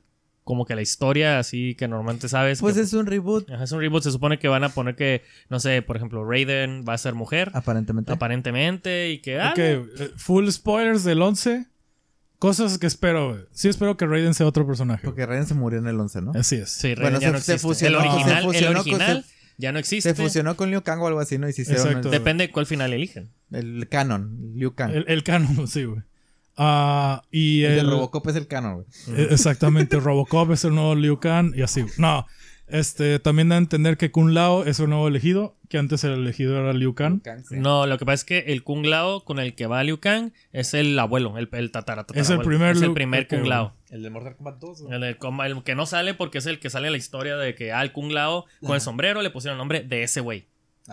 como que la historia así que normalmente sabes. Pues que, es un reboot. ajá, es un reboot. Se supone que van a poner que, no sé, por ejemplo, Raiden va a ser mujer. Aparentemente. Y que... full spoilers del 11. Cosas que espero, güey. Sí espero que Raiden sea otro personaje. Porque Raiden se murió en el 11, ¿no? Así es. Sí, Bueno, Raiden ya no se existe. fusionó- el original ya no existe. Se fusionó con Liu Kang o algo así, ¿no? Y se hicieron Exacto. Depende de cuál final eligen. el canon, Liu Kang. El canon, sí, güey. Y el de Robocop es el canon, güey. Exactamente, Robocop es el nuevo Liu Kang y así. Güey. No, también da a entender que Kung Lao es un nuevo elegido, que antes el elegido era Liu Kang. No, lo que pasa es que el Kung Lao con el que va Liu Kang es el abuelo, el tatarabuelo. Es el primer Es el Liu- primer Kung ok, Lao. El de Mortal Kombat 2. ¿no? El que no sale porque es el que sale en la historia de que al Kung Lao con el sombrero le pusieron el nombre de ese güey.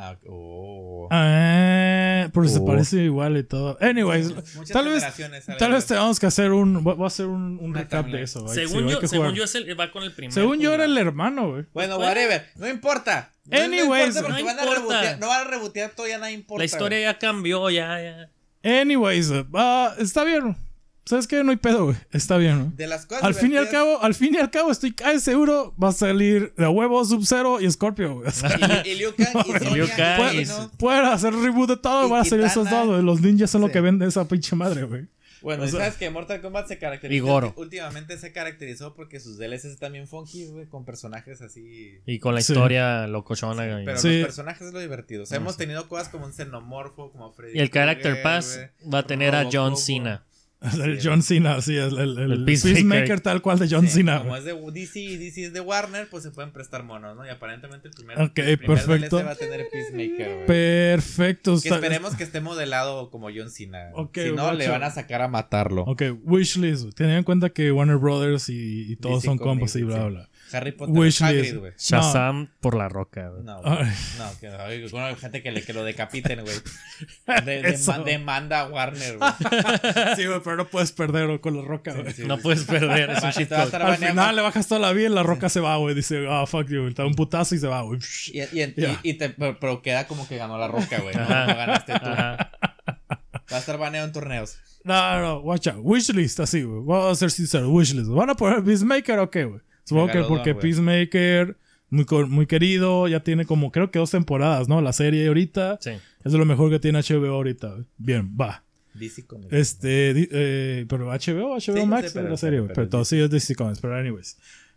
Pero se parece igual y todo. Anyways, Muchas tal vez generaciones, tengamos que hacer voy a hacer un Una recap timeline. de eso. güey. Según Sí, hay que yo jugar. va con el primer. Según yo Kung era Lao. el hermano, güey. Bueno, Pues, whatever. No importa. Anyways, no importa porque no van a importa. rebotear. No van a rebotear todavía, nada importa. La historia ya cambió, ya. Anyways, está bien. ¿Sabes qué? No hay pedo, güey. Está bien, ¿no? De las cosas Al fin y al divertidas- cabo, estoy casi seguro va a salir de huevo Sub-Zero y Scorpio, güey. O sea, Y Liu Kang y Sonya, Liu Kang y y- no. pueden hacer reboot de todo, Y van a salir esos Kitana. dos, güey. Los ninjas son lo Sí. que vende esa pinche madre, güey. Bueno, O sea- sabes que Mortal Kombat se Y caracterizó. Goro. Últimamente se caracterizó porque sus DLCs están bien funky, güey, con personajes así. Y con la Sí. historia locochona. Pero Sí. los personajes es lo divertido. O sea, hemos tenido cosas como un xenomorfo, como Freddy. Y el Character Krueger, Pass güey, va a tener a John Robocop, Cena. El John Cena, sí, el El Peacemaker. Peacemaker tal cual de John Sí, Cena. como güey. es de DC y DC es de Warner, pues se pueden prestar monos, ¿no? Y aparentemente el primer, Ok, el primer perfecto. DLC va a tener Peacemaker, güey. Perfecto. Que esperemos que esté modelado como John Cena. Ok, Si no, guacho. le van a sacar a matarlo. Ok, wishlist. güey. Teniendo en cuenta que Warner Brothers y todos DC son Comics, compas y bla, sí. bla. Harry Potter, Wishlist. Hagrid, güey. Shazam por la roca. Güey. No, Ay. no, que hay gente que lo decapiten, güey. Eso. Demanda a Warner, güey. Sí, güey, pero no puedes perder güey, con la roca, güey. Sí, No sí, puedes perder, es un Va- cheat te va a code. estar Al baneando. final le bajas toda la vida y la roca se va, güey. Dice, fuck you. Te da un putazo y se va, güey. Pero queda como que ganó la roca, güey. No, Ajá. no ganaste tú. Ajá. Va a estar baneado en torneos. No, watch out. Wishlist, así, güey. Vamos a ser sinceros. Wishlist. ¿Van a poner Peacemaker o qué, güey? Supongo que Megalodon, porque güey. Peacemaker, muy querido, ya tiene como, creo que 2 temporadas, ¿no? La serie ahorita. Sí. Es de lo mejor que tiene HBO ahorita, güey. Bien, va. DC Comics. Pero HBO Sí, Max yo sé, es pero- la serie, güey. pero Pero es todo sí es DC Comics, pero anyways.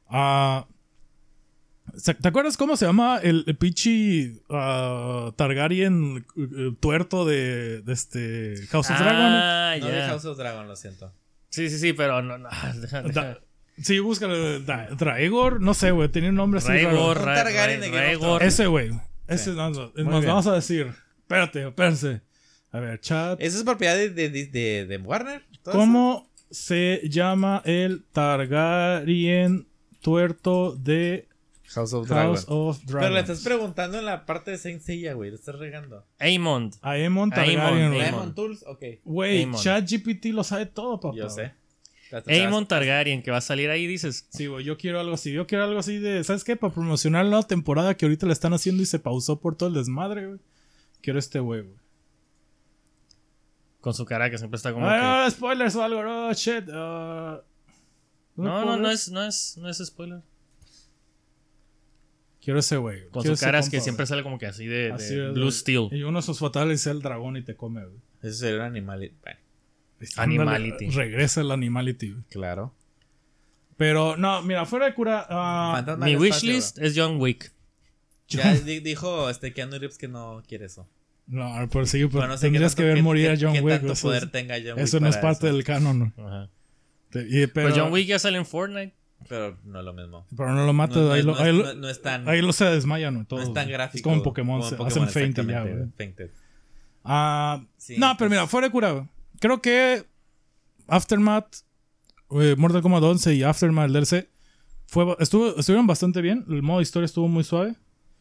¿Te acuerdas cómo se llama el pichi Targaryen tuerto de este House of Dragon? Ah, No vi ya. House of Dragon, lo siento. Sí, pero no. Deja. Sí, búscalo. Draegor, no sé, güey. Tenía un nombre así raro. Un Targaryen de Game of Raegor. Thrones. Ese, güey. Ese, Sí. no, Muy nos bien. vamos a decir. Espérense. A ver, chat. ¿Eso es propiedad de Warner? ¿Todo ¿Cómo se llama el Targaryen tuerto de eso? House of Dragon. House of Pero Dragon? le estás preguntando en la parte de Saint Seiya, güey. Le estás regando. Aemond. Aemon Targaryen, Aemon, güey. Aemon. Diamond Tools, ok. Güey, Aemon. ChatGPT lo sabe todo, papá. Yo sé. Aemond Targaryen, que va a salir ahí, dices. Sí, güey, yo quiero algo así. Yo quiero algo así de, ¿sabes qué? Para promocionar la nueva temporada que ahorita le están haciendo y se pausó por todo el desmadre, güey. Quiero este güey, güey. Con su cara que siempre está como Ah, que. spoilers o algo, no, shit. No es spoiler. Quiero ese güey. Con Quiero su ese cara compa, que güey. siempre sale como que así de Así Blue Steel. Y uno de sus fatales es el dragón y te come, güey. Eso sería un animal. Bueno, Animality. Regresa el animality, güey. claro. Pero, no, mira, fuera de cura. Fantasma Mi del espacio, wishlist es John Wick. bro. Ya dijo Keanu Reeves que no quiere eso. No, por sí, Pero no sé qué tendrías tanto- que ver qué- morir a qué- John qué Wick. tanto Eso, poder tenga John Wick eso no es para parte eso. del canon, ¿no? Ajá. Pero, Pero John Wick ya sale en Fortnite. Pero no es lo mismo. Pero no lo matas, No, ahí, no lo, no es tan, ahí lo se desmayan, ¿no? Todo, no es tan güey. gráfico. Es como en Pokémon, como en se Pokémon, hacen feint y ya, exactamente, güey. fainted. Sí, no, pero pues- mira, fuera de cura, güey. Creo que Aftermath, Mortal Kombat 11 y Aftermath, el DLC, estuvieron bastante bien. El modo historia estuvo muy suave.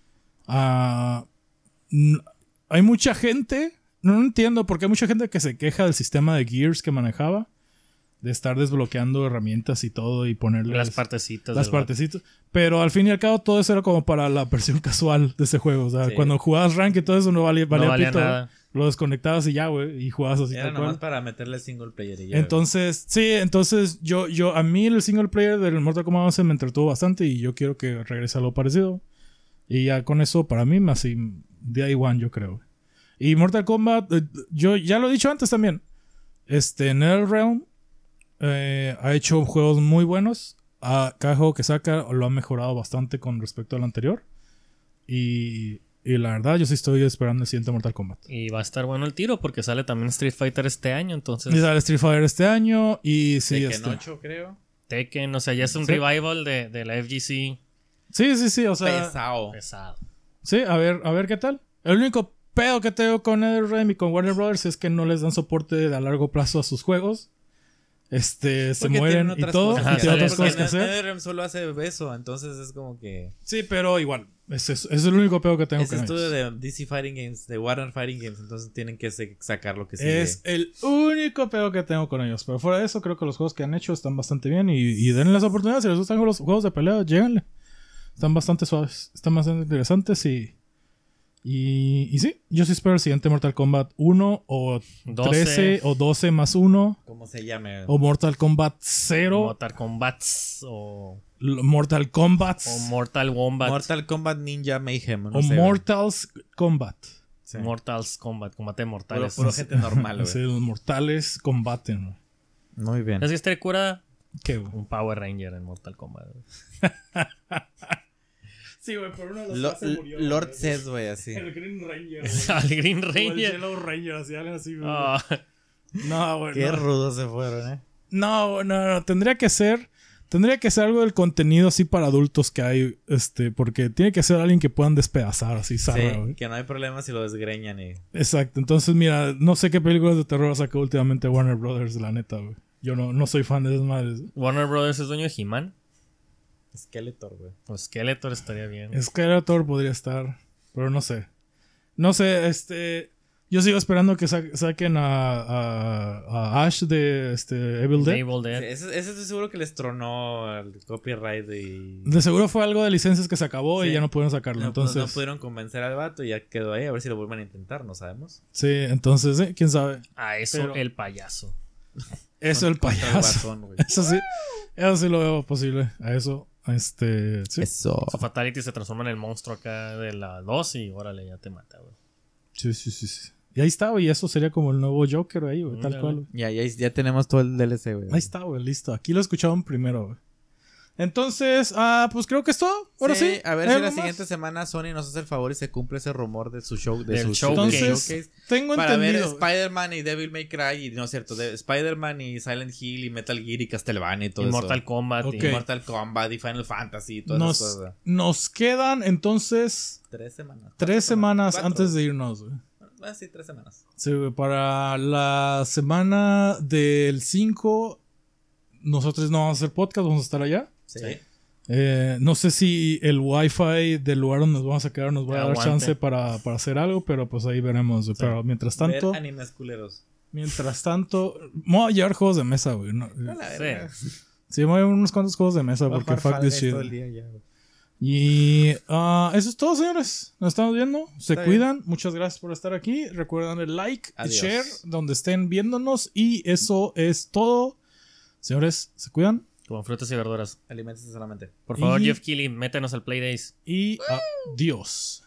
Hay mucha gente, no entiendo, porque hay mucha gente que se queja del sistema de Gears que manejaba. De estar desbloqueando herramientas y todo y ponerle Las partecitas. las del partecitas. Pero al fin y al cabo todo eso era como para la versión casual de ese juego. O sea, Sí. cuando jugabas rank y todo eso no valía vato. No valía pito. nada. Lo desconectabas y ya, güey. Y jugabas así Era tal nomás cual. para meterle single player y ya. Entonces, a mí el single player del Mortal Kombat 11 me entretuvo bastante y yo quiero que regrese a lo parecido. Y ya con eso, para mí, más Day One, yo creo. Y Mortal Kombat, yo ya lo he dicho antes también. NetherRealm ha hecho juegos muy buenos. Cada juego que saca lo ha mejorado bastante con respecto al anterior. Y la verdad, yo sí estoy esperando el siguiente Mortal Kombat. Y va a estar bueno el tiro porque sale también Street Fighter este año, entonces... Y sale Street Fighter este año y sí, Tekken 8, creo. Tekken, o sea, ya es un Sí. revival de la FGC Sí, o sea... Pesado. pesado. Sí, a ver qué tal. El único pedo que tengo con NetherRealm y con Warner Brothers es que no les dan soporte a largo plazo a sus juegos. Se Porque mueren tienen y otras todo. cosas Ajá, Y tienen otras sale- cosas que hacer. NetherRealm solo hace eso, entonces es como que... Sí, pero igual. Es el único pedo que tengo Es con estudio ellos. de DC Fighting Games, de Warner Fighting Games, entonces tienen que sacar lo que sigue. Es el único pedo que tengo con ellos. Pero fuera de eso, creo que los juegos que han hecho están bastante bien. Y denle las oportunidades. Si les gustan los juegos de pelea, lléganle. Están bastante suaves. Están bastante interesantes. Y sí, yo sí espero el siguiente Mortal Kombat 1 o 12. 13 o 12 más 1. ¿Cómo se llame? O Mortal Kombat 0. Mortal Kombats o Mortal Kombat. Mortal Wombat. Mortal Kombat Ninja Mayhem. No O sé, Mortals Kombat. sí. Mortals Kombat, combate Puro, mortales. puro gente normal, Así, güey. los mortales combaten. güey. Muy bien. Es que este cura ¿Qué, güey? un Power Ranger en Mortal Kombat. Sí, güey, por uno de Lord Zed, güey, así. El Green Ranger. Al Green O el Ranger. Yellow Ranger, así, algo así, güey. Ah, No, güey. Qué No. rudos se fueron, No. Tendría que ser algo del contenido así para adultos que hay, porque tiene que ser alguien que puedan despedazar así, Sí, zarra, güey. que no hay problema si lo desgreñan y... Exacto. Entonces, mira, no sé qué películas de terror sacó últimamente Warner Brothers, la neta, güey. Yo no soy fan de esas madres. Warner Brothers es dueño de He-Man. Skeletor, güey. O Skeletor estaría bien. Skeletor podría estar, pero no sé. No sé, yo sigo esperando que saquen a Ash de Evil Dead. Evil Dead. Sí, ese estoy seguro que les tronó el copyright y... De seguro fue algo de licencias que se acabó y Sí. ya no pudieron sacarlo. No, entonces, no pudieron convencer al vato y ya quedó ahí. A ver si lo vuelven a intentar, no sabemos. sí, entonces, quién sabe. A eso Pero- el payaso. Eso el Contra el payaso. Guasón, güey. Eso sí lo veo posible. A eso, sí. Eso. Su Fatality se transforma en el monstruo acá de la 2 y órale, ya te mata, güey. Sí. Y ahí está, güey. Eso sería como el nuevo Joker ahí, güey. Tal Ándale. cual, güey. Ya tenemos todo el DLC, güey. Ahí está, güey. Listo. Aquí lo escucharon primero, güey. Entonces, pues creo que es todo. Ahora sí. A ver ¿Hay si la algo más? siguiente semana Sony nos hace el favor y se cumple ese rumor de su show. De Del su showcase. Entonces, tengo para ver entendido. Spider-Man y Devil May Cry. Y no es cierto. Spider-Man y Silent Hill y Metal Gear y Castlevania y todo Y eso. Mortal Kombat. Ok. Y Mortal Kombat y Final Fantasy y todas esas cosas. Nos quedan entonces 3 semanas. 3 semanas 4. antes de irnos, güey. Sí, 3 semanas. Sí, güey, para la semana del 5, nosotros no vamos a hacer podcast, vamos a estar allá. Sí. No sé si el wifi del lugar donde nos vamos a quedar nos va a dar Aguante. chance para hacer algo, pero pues ahí veremos. Güey. Pero mientras tanto, Ver animes culeros. me voy a llevar juegos de mesa, güey. No, A la verga. sí, me voy a llevar unos cuantos juegos de mesa Voy a porque jugar fuck Fall this Guys shit. todo el día ya, güey. Y eso es todo, señores. Nos estamos viendo. Se Está cuidan. Muchas gracias por estar aquí. Recuerden darle like, Adiós. share donde estén viéndonos. Y eso es todo. Señores, se cuidan. Como frutas y verduras. Aliméntense solamente. Por favor, Y- Jeff Keighley, métenos al Play Days. Y adiós.